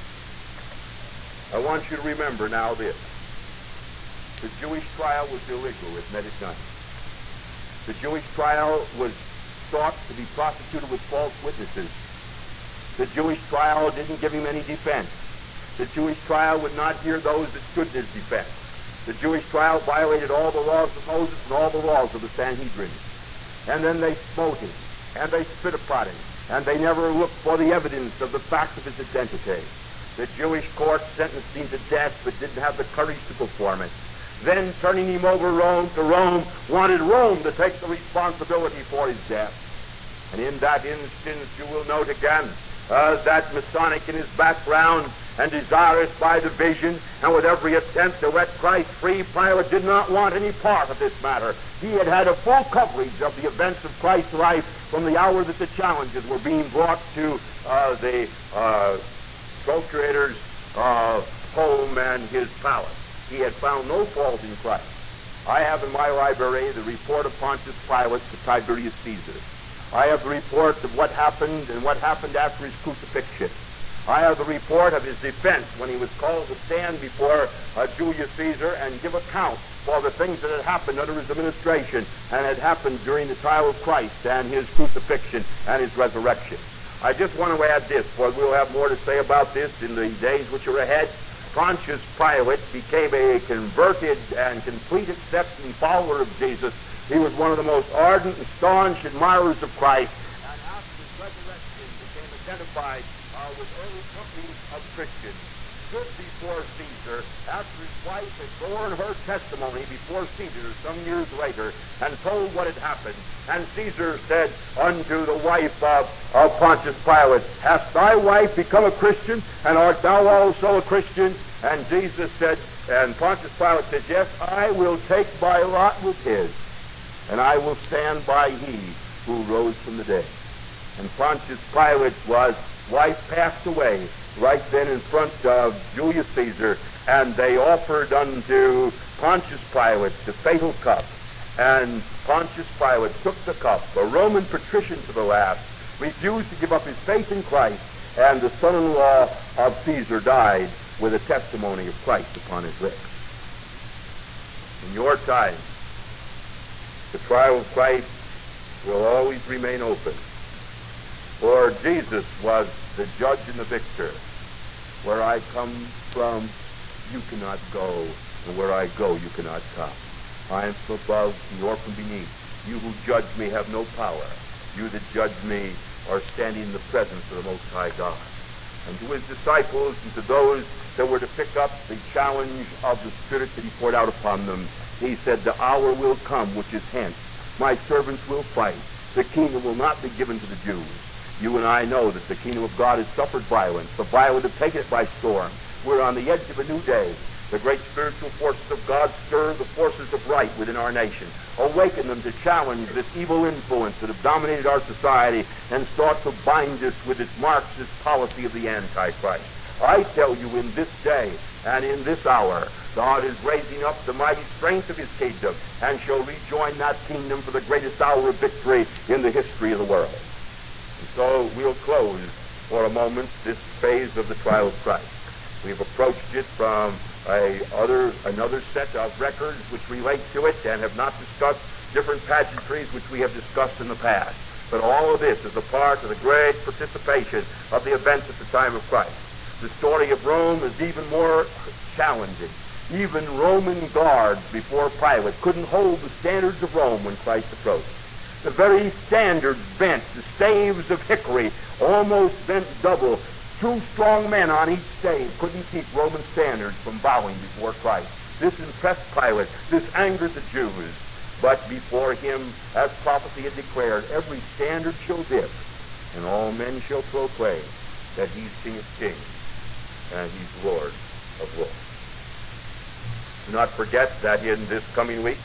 I want you to remember now this. The Jewish trial was illegal, it met its done. The Jewish trial was sought to be prosecuted with false witnesses. The Jewish trial didn't give him any defense. The Jewish trial would not hear those that stood in his defense. The Jewish trial violated all the laws of Moses and all the laws of the Sanhedrin. And then they smote him, and they spit upon him, and they never looked for the evidence of the fact of his identity. The Jewish court sentenced him to death, but didn't have the courage to perform it. Then, turning him over to Rome, wanted Rome to take the responsibility for his death. And in that instance, you will note again that Masonic in his background, and desirous by the vision, and with every attempt to let Christ free, Pilate did not want any part of this matter. He had had a full coverage of the events of Christ's life from the hour that the challenges were being brought to the procurator's home and his palace. He had found no fault in Christ. I have in my library the report of Pontius Pilate to Tiberius Caesar. I have the report of what happened and what happened after his crucifixion. I have the report of his defense when he was called to stand before Julius Caesar and give account for the things that had happened under his administration and had happened during the trial of Christ and his crucifixion and his resurrection. I just want to add this, for we'll have more to say about this in the days which are ahead. Pontius Pilate became a converted and complete accepting follower of Jesus. He was one of the most ardent and staunch admirers of Christ, and after his resurrection became identified with early companies of Christians. Stood before Caesar after his wife had borne her testimony before Caesar some years later and told what had happened. And Caesar said unto the wife of Pontius Pilate, Hast thy wife become a Christian, and art thou also a Christian? And Jesus said, and Pontius Pilate said, Yes, I will take my lot with his, and I will stand by he who rose from the dead. And Pontius Pilate's wife passed away right then in front of Julius Caesar, and they offered unto Pontius Pilate the fatal cup. And Pontius Pilate took the cup, a Roman patrician to the last, refused to give up his faith in Christ, and the son-in-law of Caesar died with a testimony of Christ upon his lips. In your time, the trial of Christ will always remain open. For Jesus was the judge and the victor. Where I come from, you cannot go, and where I go, you cannot come. I am from above, nor from beneath. You who judge me have no power. You that judge me are standing in the presence of the Most High God. And to his disciples and to those that were to pick up the challenge of the Spirit that he poured out upon them, he said, The hour will come which is hence. My servants will fight. The kingdom will not be given to the Jews. You and I know that the kingdom of God has suffered violence. The violent have taken it by storm. We're on the edge of a new day. The great spiritual forces of God stir the forces of right within our nation. Awaken them to challenge this evil influence that have dominated our society and sought to bind us with this Marxist policy of the Antichrist. I tell you, in this day and in this hour, God is raising up the mighty strength of his kingdom and shall rejoin that kingdom for the greatest hour of victory in the history of the world. And so we'll close for a moment this phase of the trial of Christ. We've approached it from another set of records which relate to it and have not discussed different pageantries which we have discussed in the past. But all of this is a part of the great participation of the events at the time of Christ. The story of Rome is even more challenging. Even Roman guards before Pilate couldn't hold the standards of Rome when Christ approached. The very standards bent, the staves of hickory, almost bent double. 2 strong men on each stave couldn't keep Roman standards from bowing before Christ. This impressed Pilate. This angered the Jews. But before him, as prophecy had declared, every standard shall dip, and all men shall proclaim that he's King of kings and he's Lord of lords. Do not forget that in this coming week,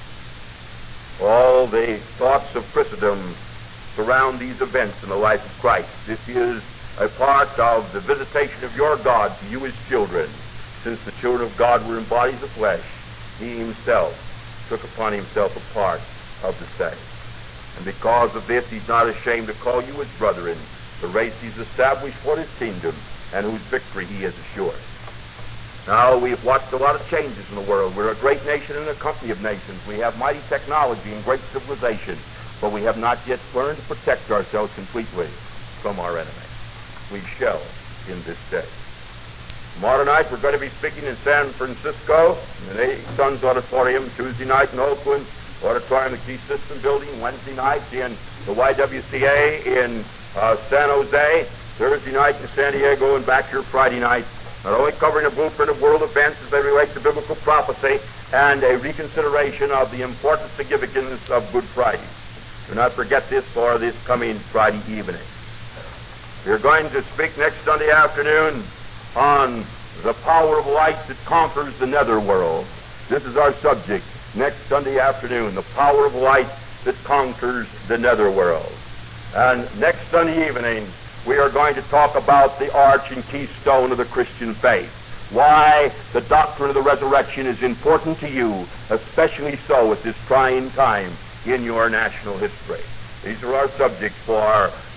all the thoughts of Christendom surround these events in the life of Christ. This is a part of the visitation of your God to you as children. Since the children of God were in bodies of flesh, he himself took upon himself a part of the same. And because of this, he's not ashamed to call you his brethren, the race he's established for his kingdom, and whose victory he has assured. Now, we've watched a lot of changes in the world. We're a great nation and a company of nations. We have mighty technology and great civilization, but we have not yet learned to protect ourselves completely from our enemy. We shall in this day. Tomorrow night, we're going to be speaking in San Francisco, in the Eight Sons Auditorium. Tuesday night in Oakland, Auditorium, the Key System Building. Wednesday night in the YWCA in San Jose. Thursday night in San Diego, and back here Friday night. Not only covering a blueprint of world events as they relate to biblical prophecy and a reconsideration of the important significance of Good Friday. Do not forget this for this coming Friday evening. We're going to speak next Sunday afternoon on the power of light that conquers the netherworld. This is our subject next Sunday afternoon, the power of light that conquers the netherworld. And next Sunday evening, we are going to talk about the arch and keystone of the Christian faith. Why the doctrine of the resurrection is important to you, especially so at this trying time in your national history. These are our subjects for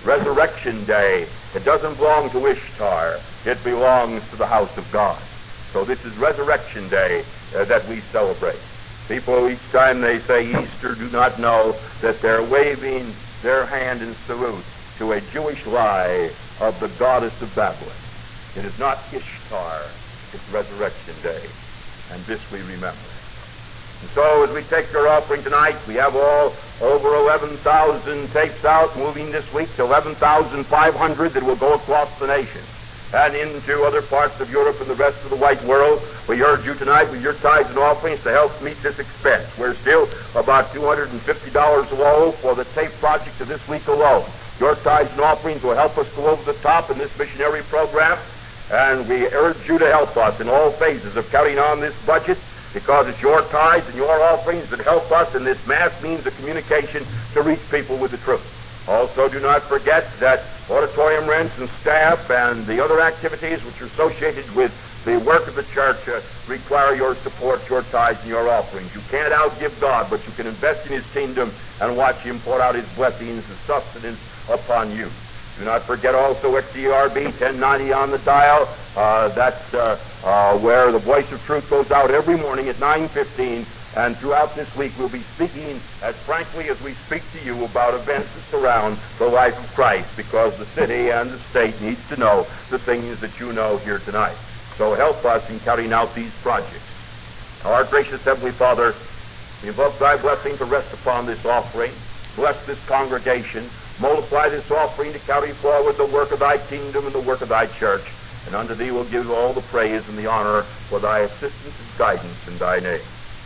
Resurrection Day. It doesn't belong to Ishtar. It belongs to the house of God. So this is Resurrection Day that we celebrate. People, each time they say Easter, do not know that they're waving their hand in salute to a Jewish lie of the goddess of Babylon. It is not Ishtar. It's Resurrection Day. And this we remember. And so as we take your offering tonight, we have all over 11,000 tapes out, moving this week to 11,500 that will go across the nation and into other parts of Europe and the rest of the white world. We urge you tonight with your tithes and offerings to help meet this expense. We're still about $250 low for the tape project of this week alone. Your tithes and offerings will help us go over the top in this missionary program, and we urge you to help us in all phases of carrying on this budget, because it's your tithes and your offerings that help us in this mass means of communication to reach people with the truth. Also, do not forget that auditorium rents and staff and the other activities which are associated with the work of the church require your support, your tithes, and your offerings. You can't outgive God, but you can invest in His kingdom and watch Him pour out His blessings and sustenance upon you. Do not forget also XERB 1090 on the dial. That's where the voice of truth goes out every morning at 9:15. And throughout this week, we'll be speaking as frankly as we speak to you about events that surround the life of Christ, because the city and the state needs to know the things that you know here tonight. So help us in carrying out these projects. Our gracious Heavenly Father, we invoke Thy blessing to rest upon this offering. Bless this congregation. Multiply this offering to carry forward the work of Thy kingdom and the work of Thy church. And unto Thee we'll give all the praise and the honor for Thy assistance and guidance in Thy name.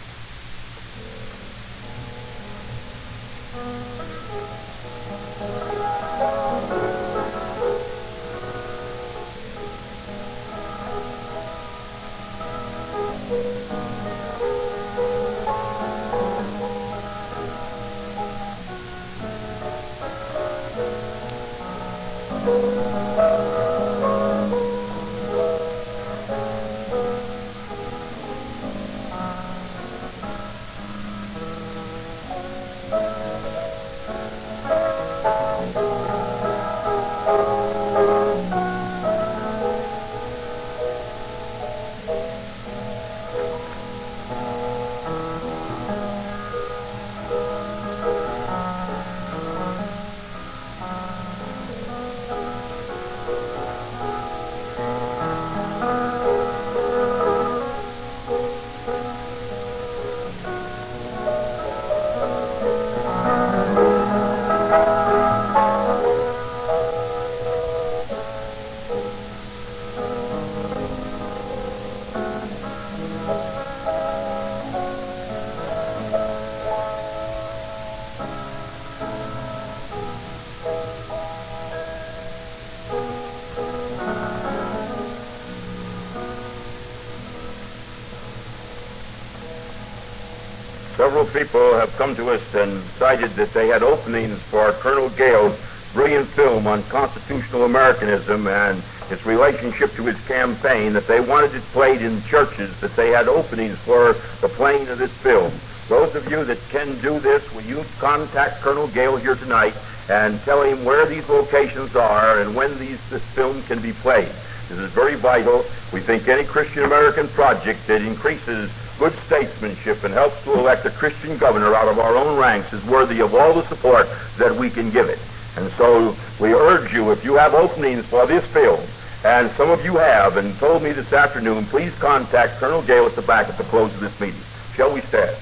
Several people have come to us and cited that they had openings for Colonel Gale's brilliant film on constitutional Americanism and its relationship to his campaign, that they wanted it played in churches, that they had openings for the playing of this film. Those of you that can do this, will you contact Colonel Gale here tonight and tell him where these locations are and when this film can be played? This is very vital. We think any Christian American project that increases good statesmanship and helps to elect a Christian governor out of our own ranks is worthy of all the support that we can give it. And so we urge you, if you have openings for this film, and some of you have, and told me this afternoon, please contact Colonel Gale at the back at the close of this meeting. Shall we stand?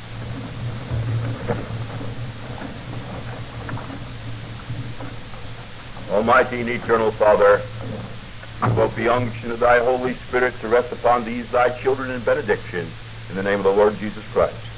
Almighty and eternal Father, invoke the unction of Thy Holy Spirit to rest upon these Thy children in benediction, in the name of the Lord Jesus Christ.